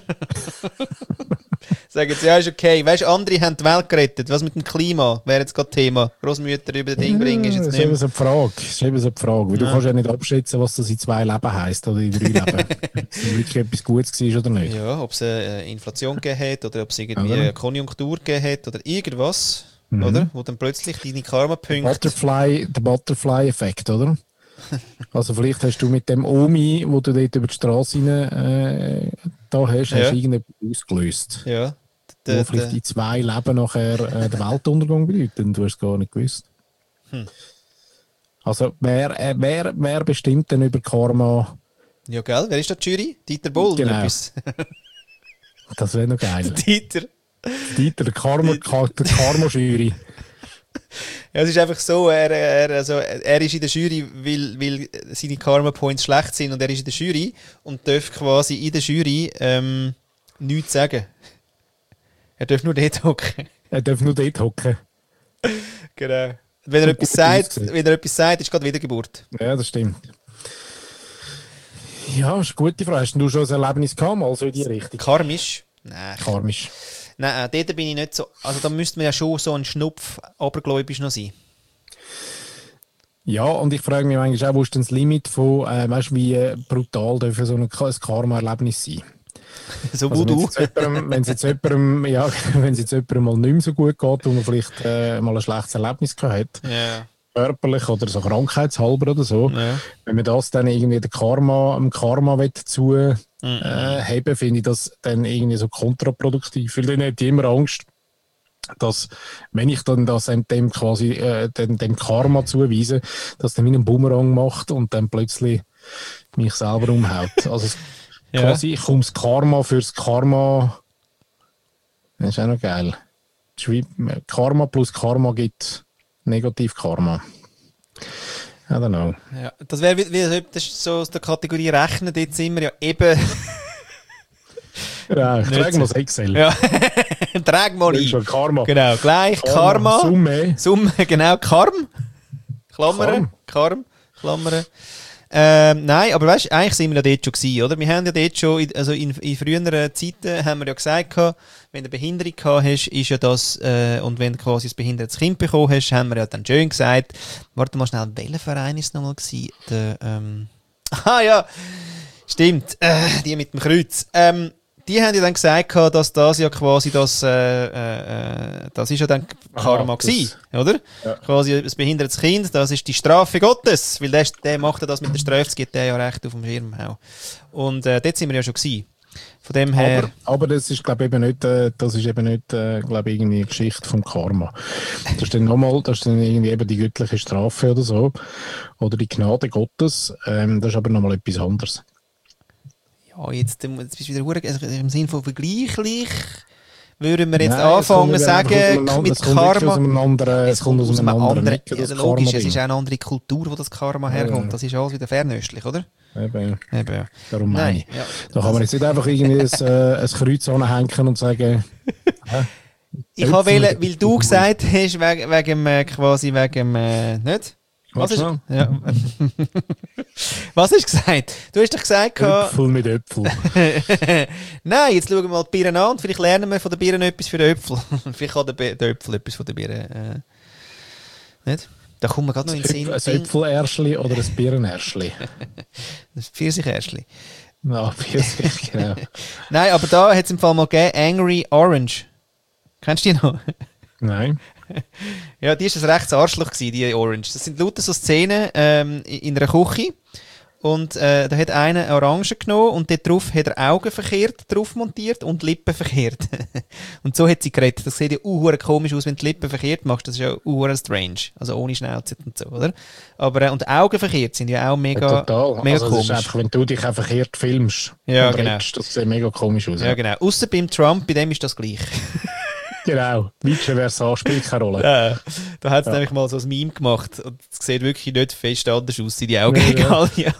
Sagen sie, ja, ist okay. Weißt du, andere haben die Welt gerettet. Was mit dem Klima wäre jetzt gerade Thema. Großmütter über das Ding bringen ist jetzt das ist nicht eben mehr. so eine Frage. Das ist eben so eine Frage. Weil du Ja. kannst ja nicht abschätzen, was das in zwei Leben heisst oder in drei Leben. Ob es wirklich etwas Gutes war oder nicht. Ja, ob es eine Inflation gegeben hat oder ob es irgendwie Oder? eine Konjunktur gegeben hat oder irgendwas, Mhm. oder? Wo dann plötzlich deine Karma-Punkte... Butterfly, der Butterfly-Effekt, oder? Also vielleicht hast du mit dem Omi, wo du dort über die Straße rein, äh, da hast, Ja. hast du irgendetwas ausgelöst. Ja. Wo Der, vielleicht der, in zwei Leben nachher äh, den Weltuntergang bedeutet und du hast es gar nicht gewusst. Hm. Also wer, äh, wer, wer bestimmt denn über Karma? ja, gell? Wer ist der Jury? Dieter Bohlen? Genau. Etwas. Das wäre noch geil. Dieter. Dieter, der Karma, der Karma-Jury. Ja, es ist einfach so, er, er, also, er ist in der Jury, weil, weil seine Karma-Points schlecht sind und er ist in der Jury und darf quasi in der Jury ähm, nichts sagen. Er darf nur dort hocken. Er darf nur dort hocken. Genau. Wenn er, etwas sagt, wenn er etwas sagt, ist gerade Wiedergeburt. Ja, das stimmt. Ja, das ist eine gute Frage. Hast du schon ein Erlebnis gehabt, mal so in die Richtung? Karmisch? Nein. Karmisch. Nein, dort bin ich nicht so. Also da müsste man ja schon so ein Schnupf abergläubisch noch sein. Ja, und ich frage mich eigentlich auch, wo ist denn das Limit von, äh, weißt du, wie brutal dürfen so ein Karma-Erlebnis sein? So also wo du. Wenn es jetzt jemandem, ja, wenn es jetzt jemandem mal nicht mehr so gut geht, wo man vielleicht äh, mal ein schlechtes Erlebnis gehabt hat, ja. körperlich oder so krankheitshalber oder so, Ja. wenn man das dann irgendwie der Karma, dem Karma zu mhm. äh, haben, finde ich das dann irgendwie so kontraproduktiv. Weil dann hätte ich immer Angst, dass, wenn ich dann das dem quasi äh, dem, dem Karma zuweise, dass der mir einen Bumerang macht und dann plötzlich mich selber umhaut. Also ja. quasi, ich komme das Karma fürs Karma. Das ist auch noch geil. Karma plus Karma gibt Negativ-Karma. I don't know. Ja, das wäre wie, wie das ist so aus der Kategorie Rechnen, dort sind wir ja eben. Ja, ich trage mal das Excel. Ja, trag mal ein. Schon Karma. Genau, gleich Karma. Karma. Summe. Summe, genau, Karm. Klammern. Karm. Klammern. Ähm, nein, aber weißt du, eigentlich sind wir ja dort schon gewesen, oder? Wir haben ja dort schon, in, also in, in früheren Zeiten haben wir ja gesagt, wenn du eine Behinderung gehabt hast, ist ja das, äh, und wenn du quasi ein behindertes Kind bekommen hast, haben wir ja dann schön gesagt, warte mal schnell, welcher Verein ist es nochmal gewesen? Der, ähm, ah ja, stimmt, äh, die mit dem Kreuz. Ähm, die haben ja dann gesagt, dass das ja quasi das, äh, äh, das ist ja dann Karma gewesen, oder? Ja. Quasi ein behindertes Kind, das ist die Strafe Gottes, weil der, der macht ja das mit der Strafe, das gibt der ja recht auf dem Schirm auch. Und äh, dort sind wir ja schon gewesen. Von dem her... Aber, aber das ist, glaube ich, eben nicht, äh, das ist eben nicht, äh, glaube ich, irgendwie eine Geschichte vom Karma. Das ist dann nochmal, das ist dann irgendwie eben die göttliche Strafe oder so, oder die Gnade Gottes, ähm, das ist aber nochmal etwas anderes. Ja, jetzt, jetzt bist du wieder also im Sinne von vergleichlich, würden wir jetzt Nein, anfangen zu sagen, einem, mit Karma. Anderen, es kommt aus einem anderen, anderen Ecke, ja, logisch, es ist auch eine andere Kultur, wo das Karma herkommt. Ja. Das ist alles wieder fernöstlich, oder? Eben, Eben ja. Darum meine ich. Ja. Da kann man jetzt nicht einfach irgendwie ein, äh, ein Kreuz anhängen und sagen... Hä? Ich habe wählen, weil du gesagt hast, wegen, wegen äh, quasi wegen... Äh, nicht? Was ist, ja. Was hast du gesagt? Du hast doch gesagt... Äpfel mit Äpfel. Nein, jetzt schauen wir mal die Birnen an und vielleicht lernen wir von den Birnen etwas für den Äpfel. Vielleicht kann der, der Äpfel etwas von den Birnen... Äh, nicht? Da kommt man gerade noch in den Sinn. Ein Äpfelärschli oder ein Birnärschli? Das Pfirsichärschli. Ja, Pfirsich, genau. Nein, aber da hat es im Fall mal gegeben, Angry Orange. Kennst du die noch? Nein. Ja, die war ein rechtes Arschloch, die Orange. Das sind lauter so Szenen ähm, in einer Küche. Und äh, da hat einer eine Orange genommen und dort drauf hat er Augen verkehrt drauf montiert und Lippen verkehrt. Und so hat sie geredet. Das sieht ja auch komisch aus, wenn du die Lippen verkehrt machst. Das ist ja auch strange. Also ohne Schnauze und so, oder? Aber, äh, und Augen verkehrt sind ja auch mega, ja, total. Mega also komisch. Das ist einfach, wenn du dich auch verkehrt filmst ja, und genau. redest, das sieht mega komisch aus. Ja, ja. Genau. Ausser beim Trump, bei dem ist das gleich. Genau, vice versa, spielt keine Rolle. Ja, da hat es ja. nämlich mal so ein Meme gemacht und es sieht wirklich nicht fest anders aus, die Augen ja, egal. Ja.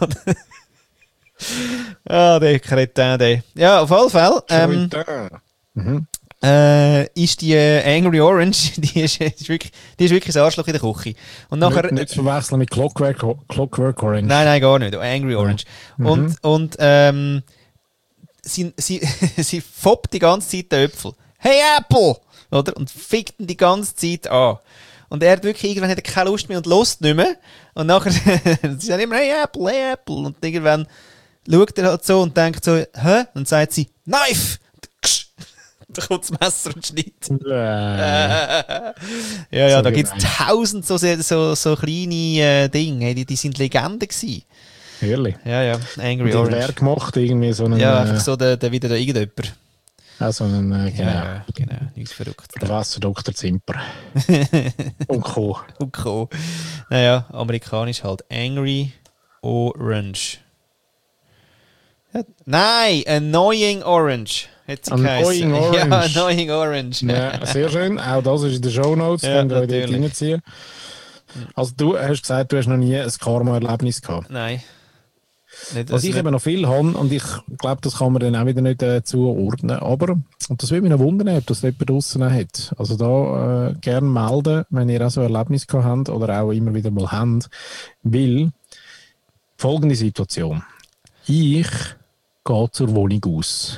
Ah, der Kretin, der. Ja, auf alle Fälle. Ähm, mhm. äh, ist die äh, Angry Orange, die ist, ist, wirklich, die ist wirklich ein Arschloch in der Küche. Und nachher, nicht, nicht zu verwechseln mit Clockwork, Clockwork Orange. Nein, nein, gar nicht. Angry Orange. Mhm. Und, und ähm, sie, sie, sie foppt die ganze Zeit den Äpfel. Hey Apple! Oder? Und fickt ihn die ganze Zeit an. Und er hat wirklich, irgendwann hat er keine Lust mehr und Lust nicht mehr. Und nachher, sie sagen immer, hey Apple, hey Apple. Und irgendwann schaut er halt so und denkt so, hä? Und sagt sie, Knife! Da kommt das Messer und schneidet. ja, ja, so da gibt es tausend so, so, so kleine äh, Dinge, die, die sind Legenden gewesen. Ehrlich? Ja, ja, Angry und Orange. Wer gemacht, irgendwie so einen... Ja, einfach so der, der wieder der irgendjemand. Ja, so einen, äh, genau. Ja, genau, nichts verrückt. Professor Doktor Zimper. Und Co. Und Co. Naja, amerikanisch halt. Angry Orange. Nein, Annoying Orange. Annoying Orange. Ja, Annoying Orange. Ja, sehr schön. Auch das ist in den Shownotes, Ja, wenn wir euch dort natürlich. reinziehen. Also du hast gesagt, du hast noch nie ein Karma-Erlebnis gehabt. Nein. Nicht, Was also ich nicht- eben noch viel habe, und ich glaube, das kann man dann auch wieder nicht äh, zuordnen, aber, und das würde mich noch wundern, ob das jemand draussen hat. Also da äh, gerne melden, wenn ihr auch so ein Erlebnis gehabt habt oder auch immer wieder mal habt, weil folgende Situation. Ich gehe zur Wohnung aus.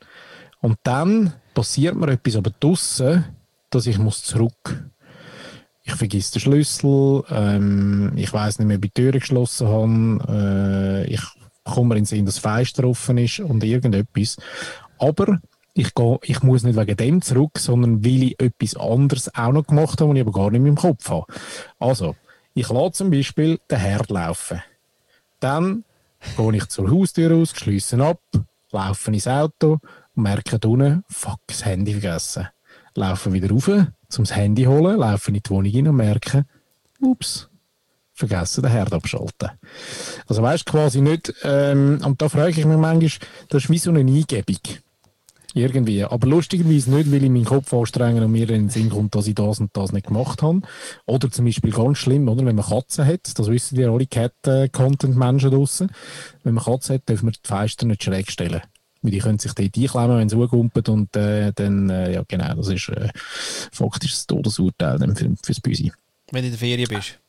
Und dann passiert mir etwas aber draussen, dass ich muss zurück. Ich vergesse den Schlüssel, ähm, ich weiss nicht mehr, ob ich die Tür geschlossen habe, äh, ich komme mir in den Sinn, dass das Fenster offen ist und irgendetwas. Aber ich, gehe, ich muss nicht wegen dem zurück, sondern weil ich etwas anderes auch noch gemacht habe, was ich aber gar nicht mehr im Kopf habe. Also, ich lasse zum Beispiel den Herd laufen. Dann gehe ich zur Haustür raus, schliesse ab, laufe ins Auto und merke unten, fuck, das Handy vergessen. Laufe wieder rauf, um das Handy zu holen, laufe in die Wohnung rein und merke, ups, vergessen, den Herd abschalten. Also weisst quasi nicht, ähm, und da frage ich mich manchmal, das ist wie so eine Eingebung. Irgendwie. Aber lustigerweise nicht, weil ich meinen Kopf anstrenge und mir in den Sinn kommt, dass ich das und das nicht gemacht habe. Oder zum Beispiel ganz schlimm, oder? Wenn man Katzen hat, das wissen ja alle Cat-Content-Menschen draussen. Wenn man Katzen hat, dürfen wir die Fenster nicht schräg stellen. Weil die können sich dort einklemmen, wenn sie hochkumpeln und äh, dann, äh, ja genau, das ist äh, faktisch das Todesurteil dann für, fürs Büsi. Wenn du in der Ferien bist.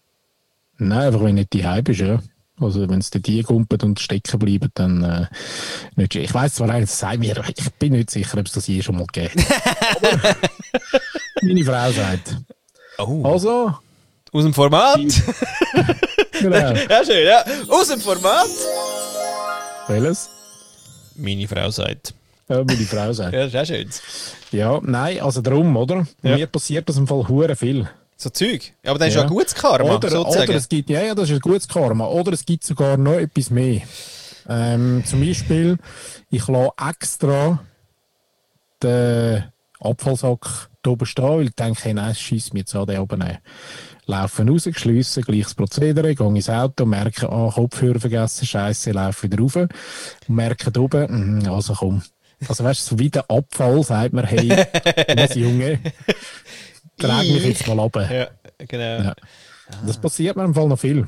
Nein, einfach wenn du nicht daheim bist, ja. Also wenn es dort einkumpelt und stecken bleiben, dann äh, nicht. Ich weiss zwar eigentlich, das sagt mir, aber ich bin nicht sicher, ob es das je schon mal gegeben hat. Aber meine Frau sagt. Oh. Also, Aus dem Format? genau. Ja, schön, ja. Aus dem Format? Welches? Meine Frau sagt. Ja, meine Frau sagt. Ja, das ist auch schön. Ja, nein, also darum, oder? Ja. Mir passiert das im Fall hure viel. So Zeug. Ja, aber dann ist ja Ja. ein gutes Karma, Oder, sozusagen. oder es gibt, ja, ja, das ist ein gutes Karma. Oder es gibt sogar noch etwas mehr. Ähm, zum Beispiel, ich lasse extra den Abfallsack da oben stehen, weil ich denke, hey, nein, es schiesst mir jetzt an, den oben nehmen. Laufe raus, schliessen, gleiches Prozedere, gehe ins Auto, merke, ah, Kopfhörer vergessen, Scheiße, laufe wieder rauf und merke da oben, mm, also komm. Also weißt du, so wie der Abfall sagt mir, hey, was Junge, trag mich jetzt mal runter. Ja, genau. Ja. Das passiert mir im Fall noch viel.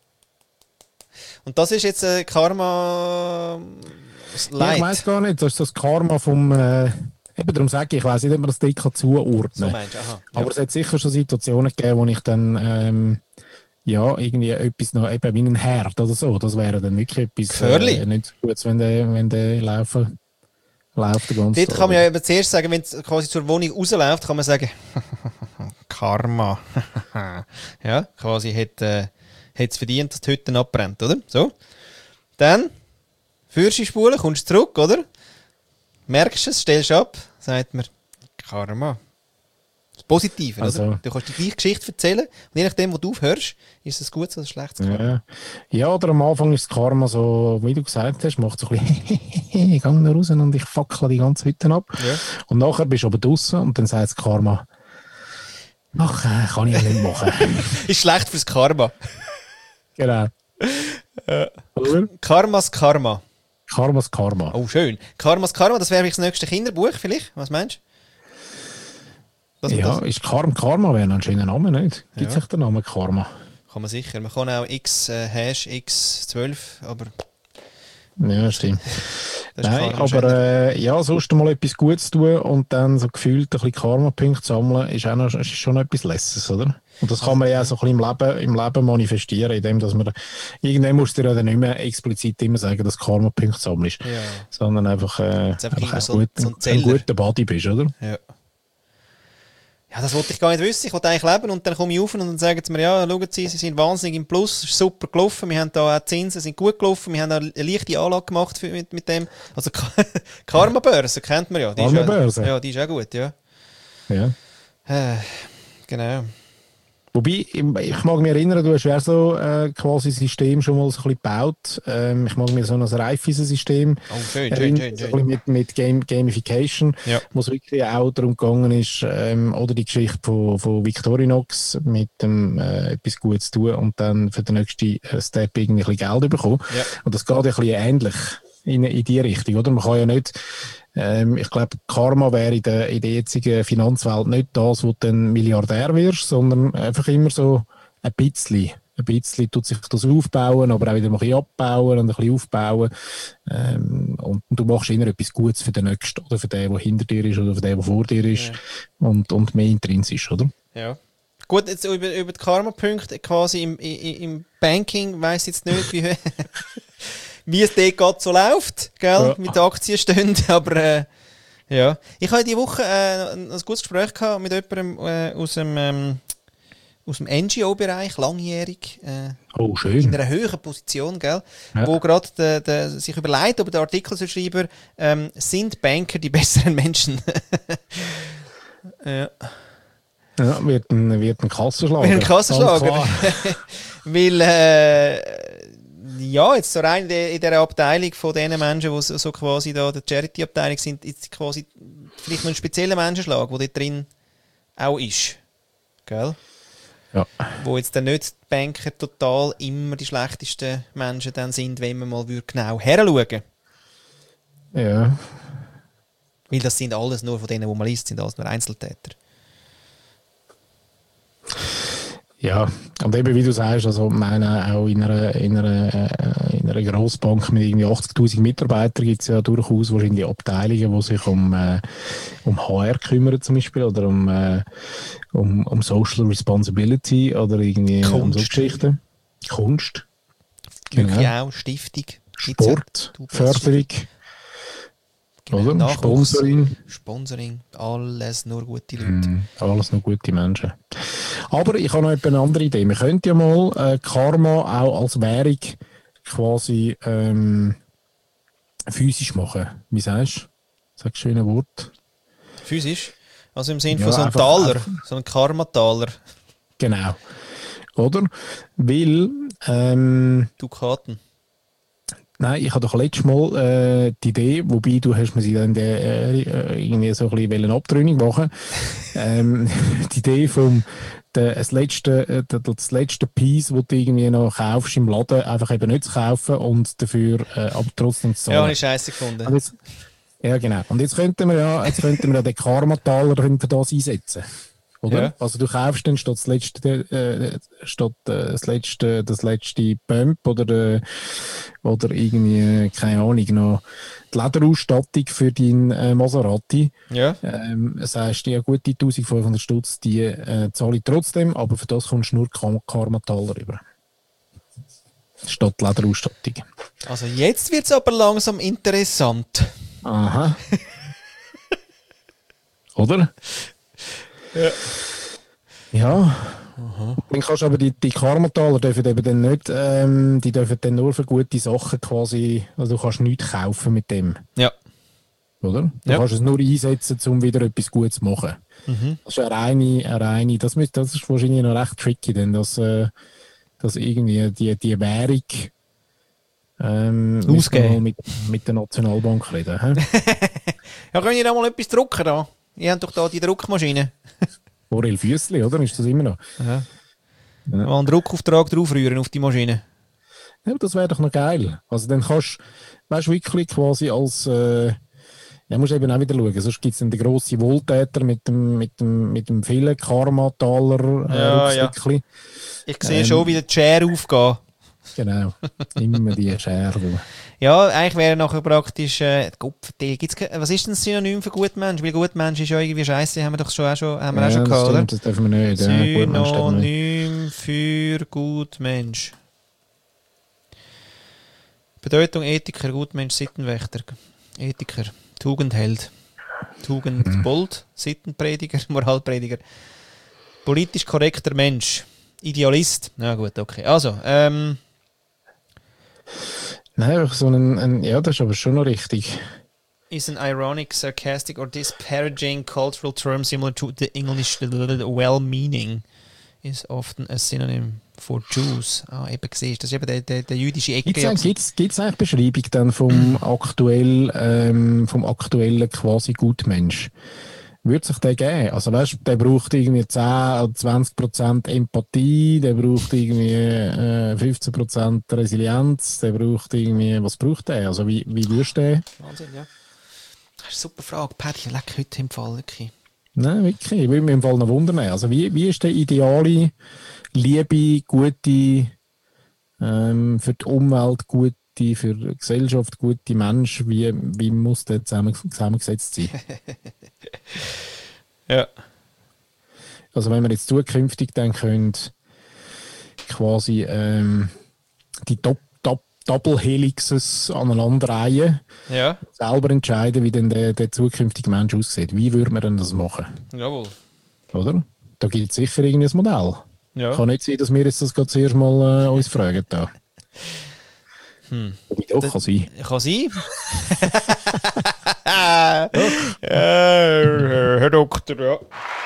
Und das ist jetzt äh, Karma das Ja, Leid. ich weiss gar nicht, das ist das Karma vom, äh, eben darum sage ich, ich weiss nicht, ob man das dick zuordnen So kann. meinst du, aha. Ja. Aber es hat sicher schon Situationen gegeben, wo ich dann, ähm, ja, irgendwie etwas noch, eben wie ein Herd oder so, das wäre dann wirklich etwas Gefährlich. äh, nicht Gutes, wenn der, wenn der laufen, läuft den ganzen Dort kann man ja eben zuerst sagen, wenn es quasi zur Wohnung rausläuft, kann man sagen, Karma. Ja, quasi hat äh, es verdient, dass die Hütte abbrennt, oder? So. Dann führst du die Spule, kommst zurück, oder? Merkst es, stellst ab, sagt man, Karma. Das Positive, Also- oder? Du kannst die gleiche Geschichte erzählen und je nachdem, wo du aufhörst, ist es ein gutes oder ein schlechtes Karma. Ja. Ja, oder am Anfang ist das Karma so, wie du gesagt hast, macht so ein bisschen, ich gehe noch raus und ich fackle die ganze Hütte ab. Ja. Und nachher bist du aber draussen und dann sagt das Karma, ach, äh, kann ich ja nicht machen. Ist schlecht fürs Karma. Genau. Oder? Karmas Karma. Karmas Karma. Oh, schön. Karmas Karma, das wäre das nächste Kinderbuch vielleicht. Was meinst du? Das, Ja, das ist Karma, Karma wäre ein schöner Name, nicht? Gibt Ja. sich der Name Karma? kann man sicher. Man kann auch X, äh, Hash X zwölf, aber Ja, stimmt. das ist Nein, Karma aber äh, ja, sonst mal etwas Gutes tun und dann so gefühlt ein bisschen Karma-Punkte sammeln, ist, auch noch, ist schon etwas Lässes, oder? Und das kann man ja auch so ein bisschen im Leben, im Leben manifestieren, indem dass man, irgendwann musst du dir ja dann nicht mehr explizit immer sagen, dass Karma-Punkte sammelst, Ja. sondern einfach, äh, Jetzt einfach einfach immer ein, so- gut, so ein ein Zeller. guter Buddy bist, oder? Ja. Ja, das wollte ich gar nicht wissen. Ich wollte eigentlich leben und dann komme ich auf und dann sagen sie mir, ja, schauen Sie, Sie sind wahnsinnig im Plus, es ist super gelaufen, wir haben da auch die Zinsen sind gut gelaufen, wir haben auch eine leichte Anlage gemacht für, mit, mit dem. Also Karma-Börse kennt man ja. Die ist ja- Karma-Börse? Ja, die ist auch gut, ja. Ja. Äh, genau. Wobei, ich ich mag mich erinnern, du hast ja auch so äh, quasi System schon mal so ein bisschen gebaut. Ähm, ich mag mir so ein Reifeisen-System Oh, schön, schön, erinnern, schön, so ein schön. bisschen mit, mit Game, Gamification, Ja. wo es wirklich auch darum gegangen ist, ähm, oder die Geschichte von, von Victorinox mit dem äh, etwas Gutes tun und dann für den nächsten äh, Step irgendwie ein bisschen Geld bekommen. Ja. Und das geht ein bisschen ähnlich. in, in die Richtung, oder? Man kann ja nicht, ähm, ich glaube, Karma wäre in der, in der jetzigen Finanzwelt nicht das, wo du dann Milliardär wirst, sondern einfach immer so ein bisschen. Ein bisschen tut sich das aufbauen, aber auch wieder ein bisschen abbauen und ein bisschen aufbauen. Ähm, und du machst immer etwas Gutes für den Nächsten oder für den, der hinter dir ist oder für den, der vor dir ist. Ja. Und, und mehr intrinsisch, oder? Ja. Gut, jetzt über, über die Karma-Punkte quasi im, im, im Banking weiss ich jetzt nicht, wie, wie es dort gerade so läuft, gell? Ja. Mit den Aktienständen, aber äh, ja. Ich hatte diese Woche äh, ein gutes Gespräch gehabt mit jemandem äh, aus dem ähm, aus dem N G O-Bereich, langjährig, äh, oh, schön. in einer höheren Position, gell? Ja. Wo gerade de, de, sich überlegt, ob der Artikel so schreiben, ähm, sind Banker die besseren Menschen? ja. Ja, wird ein, wird ein Kassenschlager. Wird ein Kassenschlager. Weil, äh, ja, jetzt so rein in, de, in dieser Abteilung von den Menschen, die so, so quasi da der Charity-Abteilung sind, ist quasi vielleicht noch ein spezieller Menschenschlag, der dort drin auch ist. Gell? Ja. Wo jetzt dann nicht die Banker total immer die schlechtesten Menschen dann sind, wenn man mal genau heranschauen. Ja. Weil das sind alles nur von denen, die man liest, sind alles nur Einzeltäter. Ja, und eben wie du sagst, also meine, auch in einer, in einer, in einer Grossbank mit irgendwie achtzigtausend Mitarbeitern gibt es ja durchaus wahrscheinlich Abteilungen, die sich um, äh, um H R kümmern zum Beispiel oder um, äh, um, um Social Responsibility oder irgendwie Kunst. Um so Geschichten. Kunst. Wirklich genau. Auch Stiftung. Sport, Förderung. Genau, oder? Nachwuchs, Sponsoring. Sponsoring, alles nur gute Leute. Mm, alles nur gute Menschen. Aber ich habe noch eine andere Idee. Wir könnten ja mal äh, Karma auch als Währung quasi ähm, physisch machen. Wie sagst du? Sag ein schönes Wort. Physisch? Also im Sinne ja, von so einem einfach, Taler, einfach. so einem Karma-Taler. Genau. Oder? Weil ähm, Dukaten. Nein, ich hatte doch letztes Mal äh, die Idee, wobei du hast mir sie dann äh, irgendwie so ein bisschen abtrünnig machen ähm, die Idee vom der, das, letzte, das letzte Piece, das du irgendwie noch kaufst im Laden, einfach eben nicht zu kaufen und dafür äh, aber trotzdem zu zahlen. Ja, habe ich scheiße gefunden. Jetzt, ja, genau. Und jetzt könnten wir ja, jetzt könnten wir ja den Karma-Taler für das einsetzen. Oder? Ja. Also du kaufst dann statt das letzte, äh, statt äh, das letzte, das letzte Pump oder, äh, oder irgendwie, keine Ahnung, noch die Lederausstattung für deinen äh, Maserati. Ja. Ähm, das heisst, ja gut, die eintausendfünfhundert Stutz, die äh, zahle ich trotzdem, aber für das kommst du nur Karma-Taler rüber. Statt die Lederausstattung. Also jetzt wird es aber langsam interessant. Aha. Oder? Ja. Ja. Aha. Dann kannst du aber die, die Karma-Taler dürfen eben dann nicht, ähm, die dürfen dann nur für gute Sachen quasi, also du kannst nichts kaufen mit dem. Ja. Oder? Du ja. kannst es nur einsetzen, um wieder etwas Gutes zu machen. Mhm. Das ist eine reine, eine reine, das, müsst, das ist wahrscheinlich noch recht tricky, denn dass, äh, dass irgendwie die, die Währung ähm, ausgeben. Mit, mit der Nationalbank reden. Ja, können ihr noch mal etwas drucken da? Ihr habt doch da die Druckmaschine. Orel Füssli, oder? Ist das immer noch? Ja. Ja. Mal einen Druckauftrag draufrühren auf die Maschine. Ja, das wäre doch noch geil. Also dann kannst du, weißt du, wirklich quasi als, äh, ja, musst eben auch wieder schauen, sonst gibt es dann den grossen Wohltäter mit dem, mit dem, mit dem vielen Karma-Taler äh, ja, ja. Ich sehe ähm, schon, wie der Share aufgeht. Genau, immer die Schere. Ja, eigentlich wäre nachher praktisch, äh, gibt's, was ist denn das Synonym für Gutmensch? Weil Gutmensch ist ja irgendwie scheiße, haben wir doch schon auch schon, haben wir ja, auch schon das gehabt, stimmt, oder? Das dürfen wir nicht. Synonym ja, für Gutmensch. Bedeutung Ethiker, Gutmensch, Sittenwächter. Ethiker, Tugendheld. Tugendbold, hm. Sittenprediger, Moralprediger. Politisch korrekter Mensch. Idealist. Na gut, okay. Also, ähm... Nein, so ein, ein, ja, das ist aber schon noch richtig. Is an ironic, sarcastic or disparaging cultural term similar to the English well-meaning is often a synonym for Jews. Ah, eben siehst, das ist eben der, der, der jüdische Ecke. Gibt es eigentlich Beschreibung dann vom, aktuell, ähm, vom aktuellen quasi Gutmensch? würde sich der geben? Also weißt du, der braucht irgendwie zehn oder zwanzig Prozent Empathie, der braucht irgendwie äh, fünfzehn Prozent Resilienz, der braucht irgendwie, was braucht der? Also wie, wie würdest du den? Wahnsinn, ja. Das ist eine super Frage, Paddy. Leck heute im Fall, wirklich. Nein, wirklich, ich würde mich im Fall noch wundern. Also wie, wie ist der ideale, liebe, gute, ähm, für die Umwelt gute, für die Gesellschaft gute Mensch, wie, wie muss der zusammen, zusammengesetzt sein? Ja. Also wenn wir jetzt zukünftig dann können, quasi ähm, die Top, Top, Double Helixes aneinanderreihen, Ja. selber entscheiden, wie denn der, der zukünftige Mensch aussieht. Wie würde man denn das machen? Jawohl. Oder? Da gibt es sicher irgendein Modell. Ja. Kann nicht sein, dass wir jetzt das gerade zuerst mal äh, uns fragen. Da. Hm. Wie doch, kann sein. Kann sein. Ja, Herr Doktor, ja.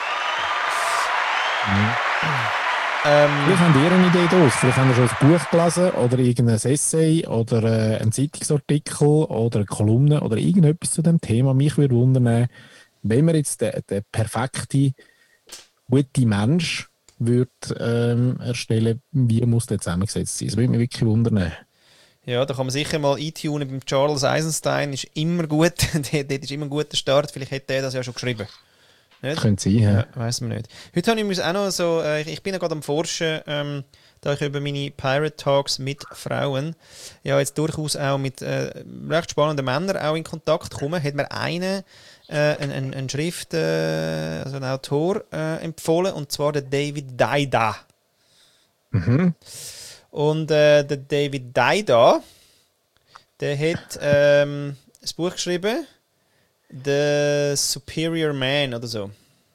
Ähm, Vielleicht habt ihr eine Idee draus. Vielleicht habt ihr schon ein Buch gelesen oder irgendein Essay oder äh, einen Zeitungsartikel oder eine Kolumne oder irgendetwas zu dem Thema. Mich würde wundern, wenn man jetzt den, den perfekten, guten Mensch würde, ähm, erstellen, wie muss der zusammengesetzt sein? Das würde mich wirklich wundern. ja, da kann man sicher mal eintunen beim Charles Eisenstein. Ist immer gut. Dort ist immer ein guter Start. Vielleicht hätte er das ja schon geschrieben. Nicht? Könnte sein, ja. Ja, weiss man nicht. Heute habe ich mir auch noch so, äh, ich, ich bin ja gerade am Forschen, ähm, da ich über meine Pirate Talks mit Frauen, ja jetzt durchaus auch mit äh, recht spannenden Männern auch in Kontakt komme, hat mir einen, äh, ein, ein, ein Schrift, äh, also ein Autor äh, empfohlen, und zwar der David Deida. Mhm. Und äh, der David Deida, der hat ähm, ein Buch geschrieben, The Superior Man oder so.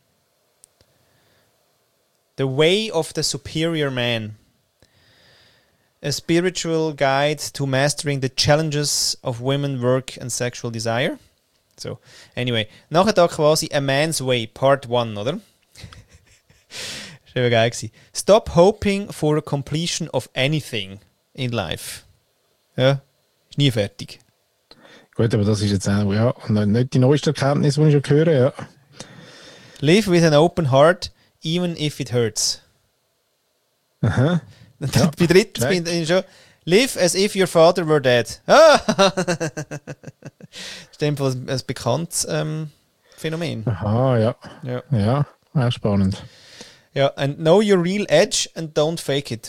The Way of the Superior Man. A Spiritual Guide to Mastering the Challenges of Women, Work and Sexual Desire. So, anyway. Nachher da quasi A Man's Way, Part one, oder? Das war geil gewesen. Stop hoping for a completion of anything in life. Ja, ist nie fertig. Gut, aber das ist jetzt auch, ja, nicht die neueste Erkenntnis, die ich schon höre, ja. Live with an open heart, even if it hurts. Aha. Ja, bei drittens bin ich schon. Live as if your father were dead. Ah! Das ist in dem Fall ein, ein bekanntes ähm, Phänomen. Aha, ja. Ja. Ja, auch spannend. Ja, and know your real edge and don't fake it.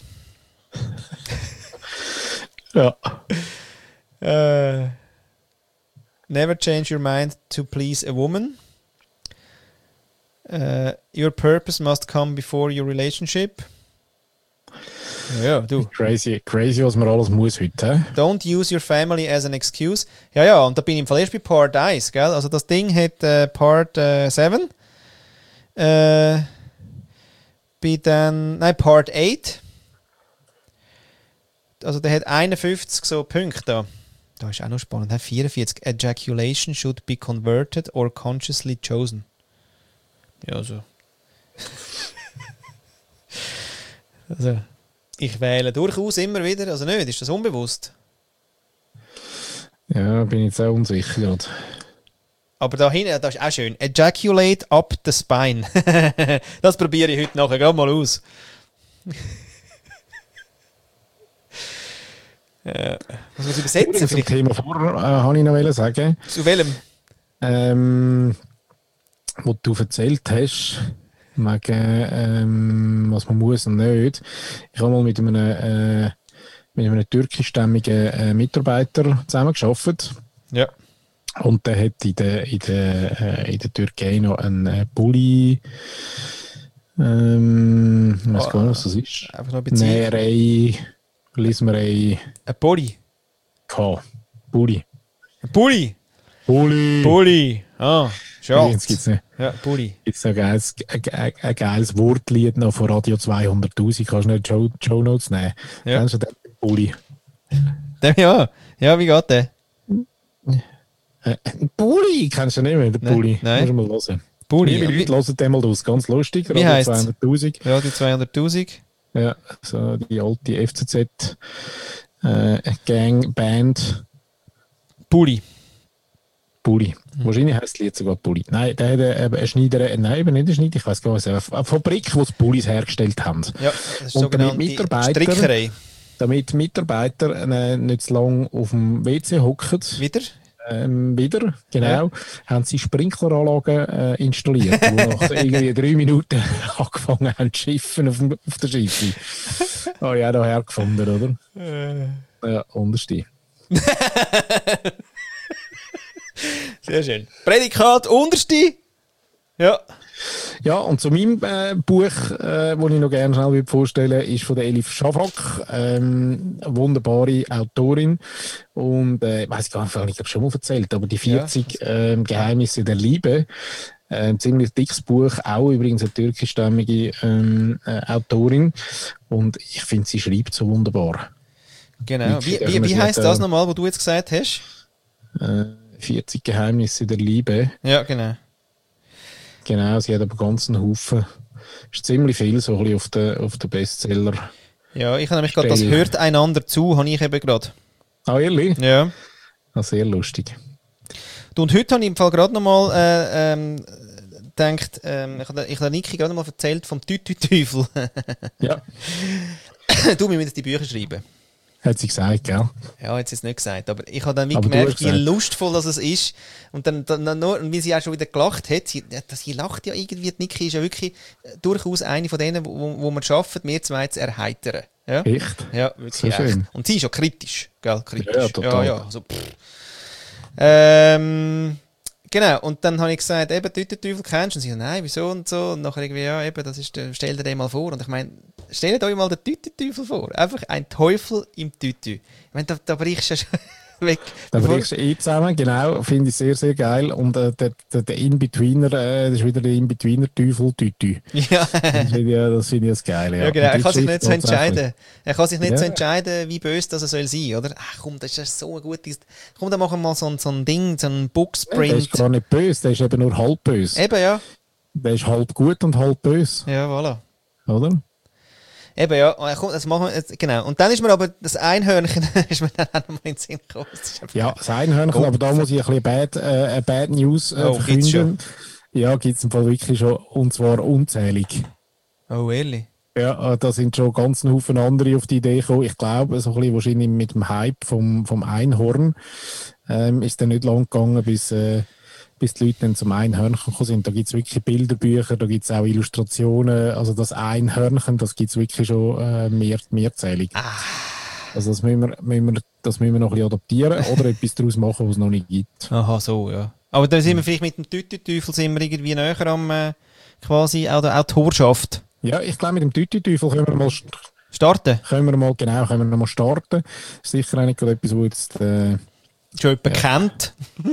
Ja. Uh, never change your mind to please a woman. Uh, your purpose must come before your relationship. Ja, du. Crazy, crazy, was man alles muss heute. He? Don't use your family as an excuse. Ja, ja, und da bin ich im Fall erst bei Part eins, gell? Also das Ding hat äh, Part äh, sieben. Äh, bei dann, nein, Part acht. Also der hat einundfünfzig so Punkte da. Da ist auch noch spannend. He? vierundvierzig. Ejaculation should be converted or consciously chosen. Ja, so. Also, ich wähle durchaus immer wieder. Also nicht, ist das unbewusst? Ja, bin ich jetzt auch unsicher gerade. Aber da hinten, das ist auch schön. Ejaculate up the spine. Das probiere ich heute nachher. Geh mal aus. Ja. Was muss ich übersetzen? Zum Thema vorher äh, habe ich noch sagen. Zu welchem? Ähm, wo du erzählt hast, wegen, ähm, was man muss und nicht. Ich habe mal mit einem, äh, mit einem türkischstämmigen äh, Mitarbeiter zusammengearbeitet. Ja. Und der hat in der, in der, äh, in der Türkei noch einen äh, Bulli. Ähm, ich weiß gar nicht, was das ist. Einfach noch ein bisschen. Näherei, Lismerei. Ein Bulli. K. Bulli. Ein Bulli. Bulli. Bulli. Ah, Jetzt Schatz. gibt es ein, Ja, Bulli. gibt's ein, geiles, ein, ein, ein geiles Wortlied noch von Radio zweihunderttausend. Kannst du nicht Show, Show Notes nehmen? Ja. Kennst du den Bulli? Der, ja. Ja, wie geht der? Äh, Bulli kennst du nicht mehr, den Nein, Bulli. nein. Musst du mal hören. Bulli. Liebe Leute, hören den mal aus. Ganz lustig. Wie heisst's? zweihunderttausend. Radio zweihunderttausend. Ja, so die alte F C Z äh, Gang Band. Bulli. Pulli. Mhm. Wahrscheinlich heisst das Lied sogar Pulli. Nein, der hat eine, eine Schneiderei, nein, eben nicht eine Schneiderei, ich weiss gar nicht, eine Fabrik, die die Pullis hergestellt haben. Ja, das ist und damit Mitarbeiter, Strickerei. Damit Mitarbeiter äh, nicht zu lange auf dem W C hocken. Wieder? Ähm, wieder, genau, ja. Haben sie Sprinkleranlagen äh, installiert, die nach irgendwie drei Minuten angefangen haben zu schiffen auf, dem, auf der Schiffe. Oh ja, da hergefunden, oder? Äh. Ja, unterste. Sehr schön. Prädikat unterste. Ja. Ja, und zu meinem äh, Buch, äh, das ich noch gerne schnell vorstellen würde, ist von der Elif Shafak. Ähm, eine wunderbare Autorin. Und äh, ich weiss gar nicht, ich habe schon mal erzählt, aber die vierzig ja. äh, Geheimnisse der Liebe. Äh, ein ziemlich dickes Buch, auch übrigens eine türkischstämmige ähm, äh, Autorin. Und ich finde, sie schreibt so wunderbar. Genau. Wie, wie, wie heisst das nochmal, was du jetzt gesagt hast? Äh, vierzig Geheimnisse der Liebe. Ja, genau. Genau, sie hat aber ganz einen Haufen. Ist ziemlich viel so ein bisschen auf der, auf der Bestseller. Ja, ich habe nämlich gerade, das hört einander zu, habe ich eben gerade. Ah, ehrlich? Ja. Ah, sehr lustig. Du, und heute habe ich im Fall gerade nochmal äh, ähm, gedacht, ähm, ich habe ich hab Niki gerade nochmal erzählt vom Tütü-Teufel. Ja. Du, wir müssen die Bücher schreiben. Hat sie gesagt, gell? Ja, jetzt ist es nicht gesagt, aber ich habe dann wie gemerkt, wie lustvoll das es ist. Und dann, dann nur, und wie sie auch schon wieder gelacht hat, sie, sie lacht ja irgendwie, die Niki ist ja wirklich durchaus eine von denen, wo, wo man schafft, wir zwei zu erheitern. Ja? Echt? Ja, wirklich so echt. Schön. Und sie ist ja kritisch, gell? Kritisch. Ja, total. Ja, ja, also, pff. Ähm, genau, und dann habe ich gesagt, eben, Tütü-Teufel kennst du? Und sie so, nein, wieso und so. Und nachher irgendwie, ja, eben, das ist, stell dir den mal vor. Und ich meine, stellt euch mal den Tütü-Teufel vor. Einfach ein Teufel im Tütü. Ich meine, da, da brichst du ja schon weg. Da brichst du eh zusammen, genau. Finde ich sehr, sehr geil. Und äh, der, der, der In-Betweener, äh, das ist wieder der In-Betweener-Teufel, Tütü. Ja. Das finde ich, das find ich das Geile. Ja, ja genau. Er kann sich nicht so entscheiden. Er kann sich nicht ja. so entscheiden, wie böse das soll sein, oder? Ach komm, das ist so ein gutes... Komm, dann machen wir mal so ein, so ein Ding, so ein Booksprint. Ja, der ist gar nicht böse, der ist eben nur halb böse. Eben, ja. Der ist halb gut und halb böse. Ja, voilà. Oder? Eben, ja, komm, das machen wir jetzt, genau. Und dann ist mir aber das Einhörnchen, ist mir dann auch nochmal in den Sinn gekommen. Ja, das Einhörnchen, oh, aber da muss ich ein bisschen Bad, äh, Bad News äh, oh, verkünden. Ja, gibt es im Fall wirklich schon, und zwar unzählig. Oh, ehrlich? Ja, da sind schon ganz ein Haufen andere auf die Idee gekommen. Ich glaube, so ein bisschen wahrscheinlich mit dem Hype vom, vom Einhorn ähm, ist dann nicht lang gegangen, bis... Äh, bis die Leute dann zum Einhörnchen gekommen sind. Da gibt es wirklich Bilderbücher, da gibt es auch Illustrationen. Also das Einhörnchen, das gibt es wirklich schon äh, mehr, mehrzählig. Ah. Also das müssen, wir, müssen wir, das müssen wir noch ein bisschen adaptieren oder etwas daraus machen, was es noch nicht gibt. Aha, so, ja. Aber da sind wir vielleicht mit dem Tütü-Teufel sind wir irgendwie näher am äh, quasi auch, auch die Horschaft. Ja, ich glaube, mit dem Tütü-Teufel können wir mal st- starten. Können wir mal, genau, können wir mal starten. Sicher auch nicht gerade etwas, wo jetzt... Äh, schon jemand ja. kennt.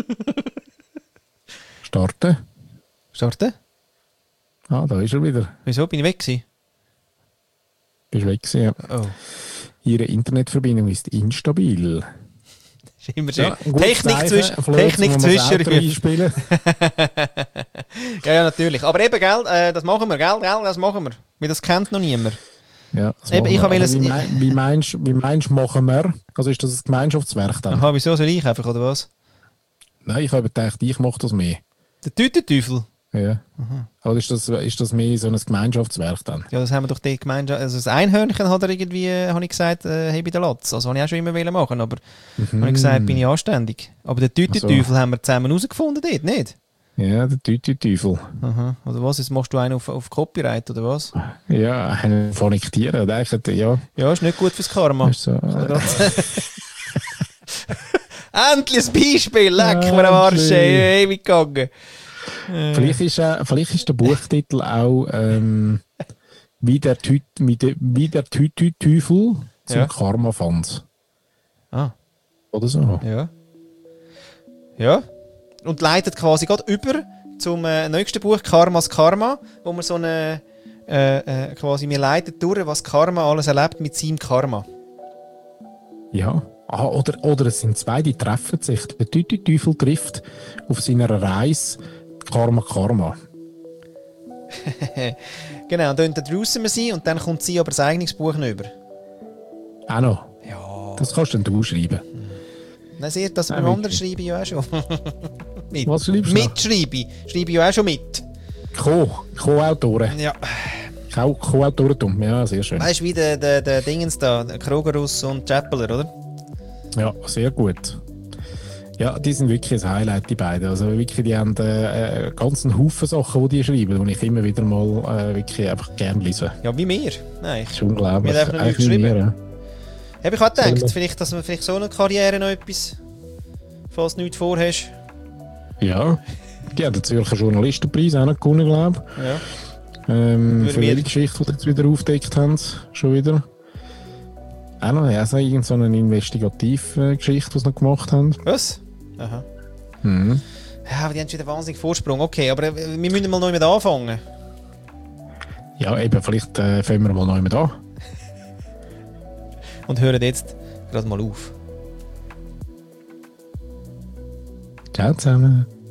Starten. Starten? Ah, da ist er wieder. Wieso? Bin ich weg gewesen? Bist weg gewesen, ja. Oh. Ihre Internetverbindung ist instabil. Das ist immer schön. Ja, Technik zwischen... Technik zwischen... ja, ja, natürlich. Aber eben, gell, äh, das machen wir, gell, gell, das machen wir. Weil das kennt noch niemand. Ja, eben, ich will es... Wie, mein, wie meinst du, wie meinst, machen wir? Also ist das ein Gemeinschaftswerk dann? Aha, wieso soll ich einfach, oder was? Nein, ich habe gedacht, ich mache das mehr. Der Tütü-Teufel? Ja. Aha. Oder ist das, ist das mehr so ein Gemeinschaftswerk dann? Ja, das haben wir doch die Gemeinschaft... Also das Einhörnchen hat er irgendwie, habe ich gesagt, äh, habe ich den Latz. Also habe ich auch schon immer machen, aber mhm. habe ich gesagt, bin ich anständig. Aber den Tütü-Teufel so. Haben wir zusammen herausgefunden dort, nicht? Ja, der Tütü-Teufel. Aha. Oder was? Jetzt machst du einen auf, auf Copyright, oder was? Ja, einen phonektieren. Ja. Ja, ist nicht gut fürs Karma. Ist so, äh. Endlich ein Beispiel, leck mir am Arsch, ey, ewig gegangen. Vielleicht ist, äh, vielleicht ist der Buchtitel auch ähm, wie der Tütü-Teufel zum ja. Karma fand. Ah. Oder so. Ja. Ja. Und leitet quasi gerade über zum äh, nächsten Buch Karmas Karma, wo wir so eine äh, äh, quasi, wir leiten durch, was Karma alles erlebt mit seinem Karma. Ja. Ah, oder, oder es sind zwei, die treffen sich. Der Tütü-Teufel trifft auf seiner Reise Karma Karma. Genau, und dann draussen wir sie und dann kommt sie aber das eigenes Buch nicht über. Auch noch? Ja. Das kannst dann du schreiben. Nein, sehr, das beim anderen schreibe ich ja auch schon. Mit. Was schreibst du noch? Mitschreibe ich. Schreibe ich ja auch schon mit. Co. Co-Autoren. Ja. Co- Co-Autorentum. Ja, sehr schön. Weißt du, wie der, der, der Dingens da, der Krogerus und Chappeler, oder? Ja, sehr gut. Ja, die sind wirklich ein Highlight, die beiden. Also wirklich, die haben äh, einen ganzen Haufen Sachen, die die schreiben, die ich immer wieder mal äh, wirklich einfach gerne lese. Ja, wie wir. Nein. Das ist unglaublich. Wir haben einfach noch nicht Eigentlich wie geschrieben. wir, ja. Habe ich auch Sollen wir- gedacht, vielleicht, dass man vielleicht so eine Karriere noch etwas, falls du nichts vorhast. Ja, die haben den Zürcher Journalistenpreis auch noch gewonnen, glaube ich. Ja. Ähm, Würde für mir- die Geschichte, die sie jetzt wieder aufgedeckt haben, schon wieder. Auch noch, ja, so irgend so eine Investigativgeschichte, die sie noch gemacht haben. Was? Aha. Mhm. Ja, aber die haben schon wieder wahnsinnig Vorsprung. Okay, aber äh, wir müssen mal neu mit anfangen. Ja, eben, vielleicht äh, fangen wir mal neu mit an. Und hören jetzt gerade mal auf. Ciao zusammen.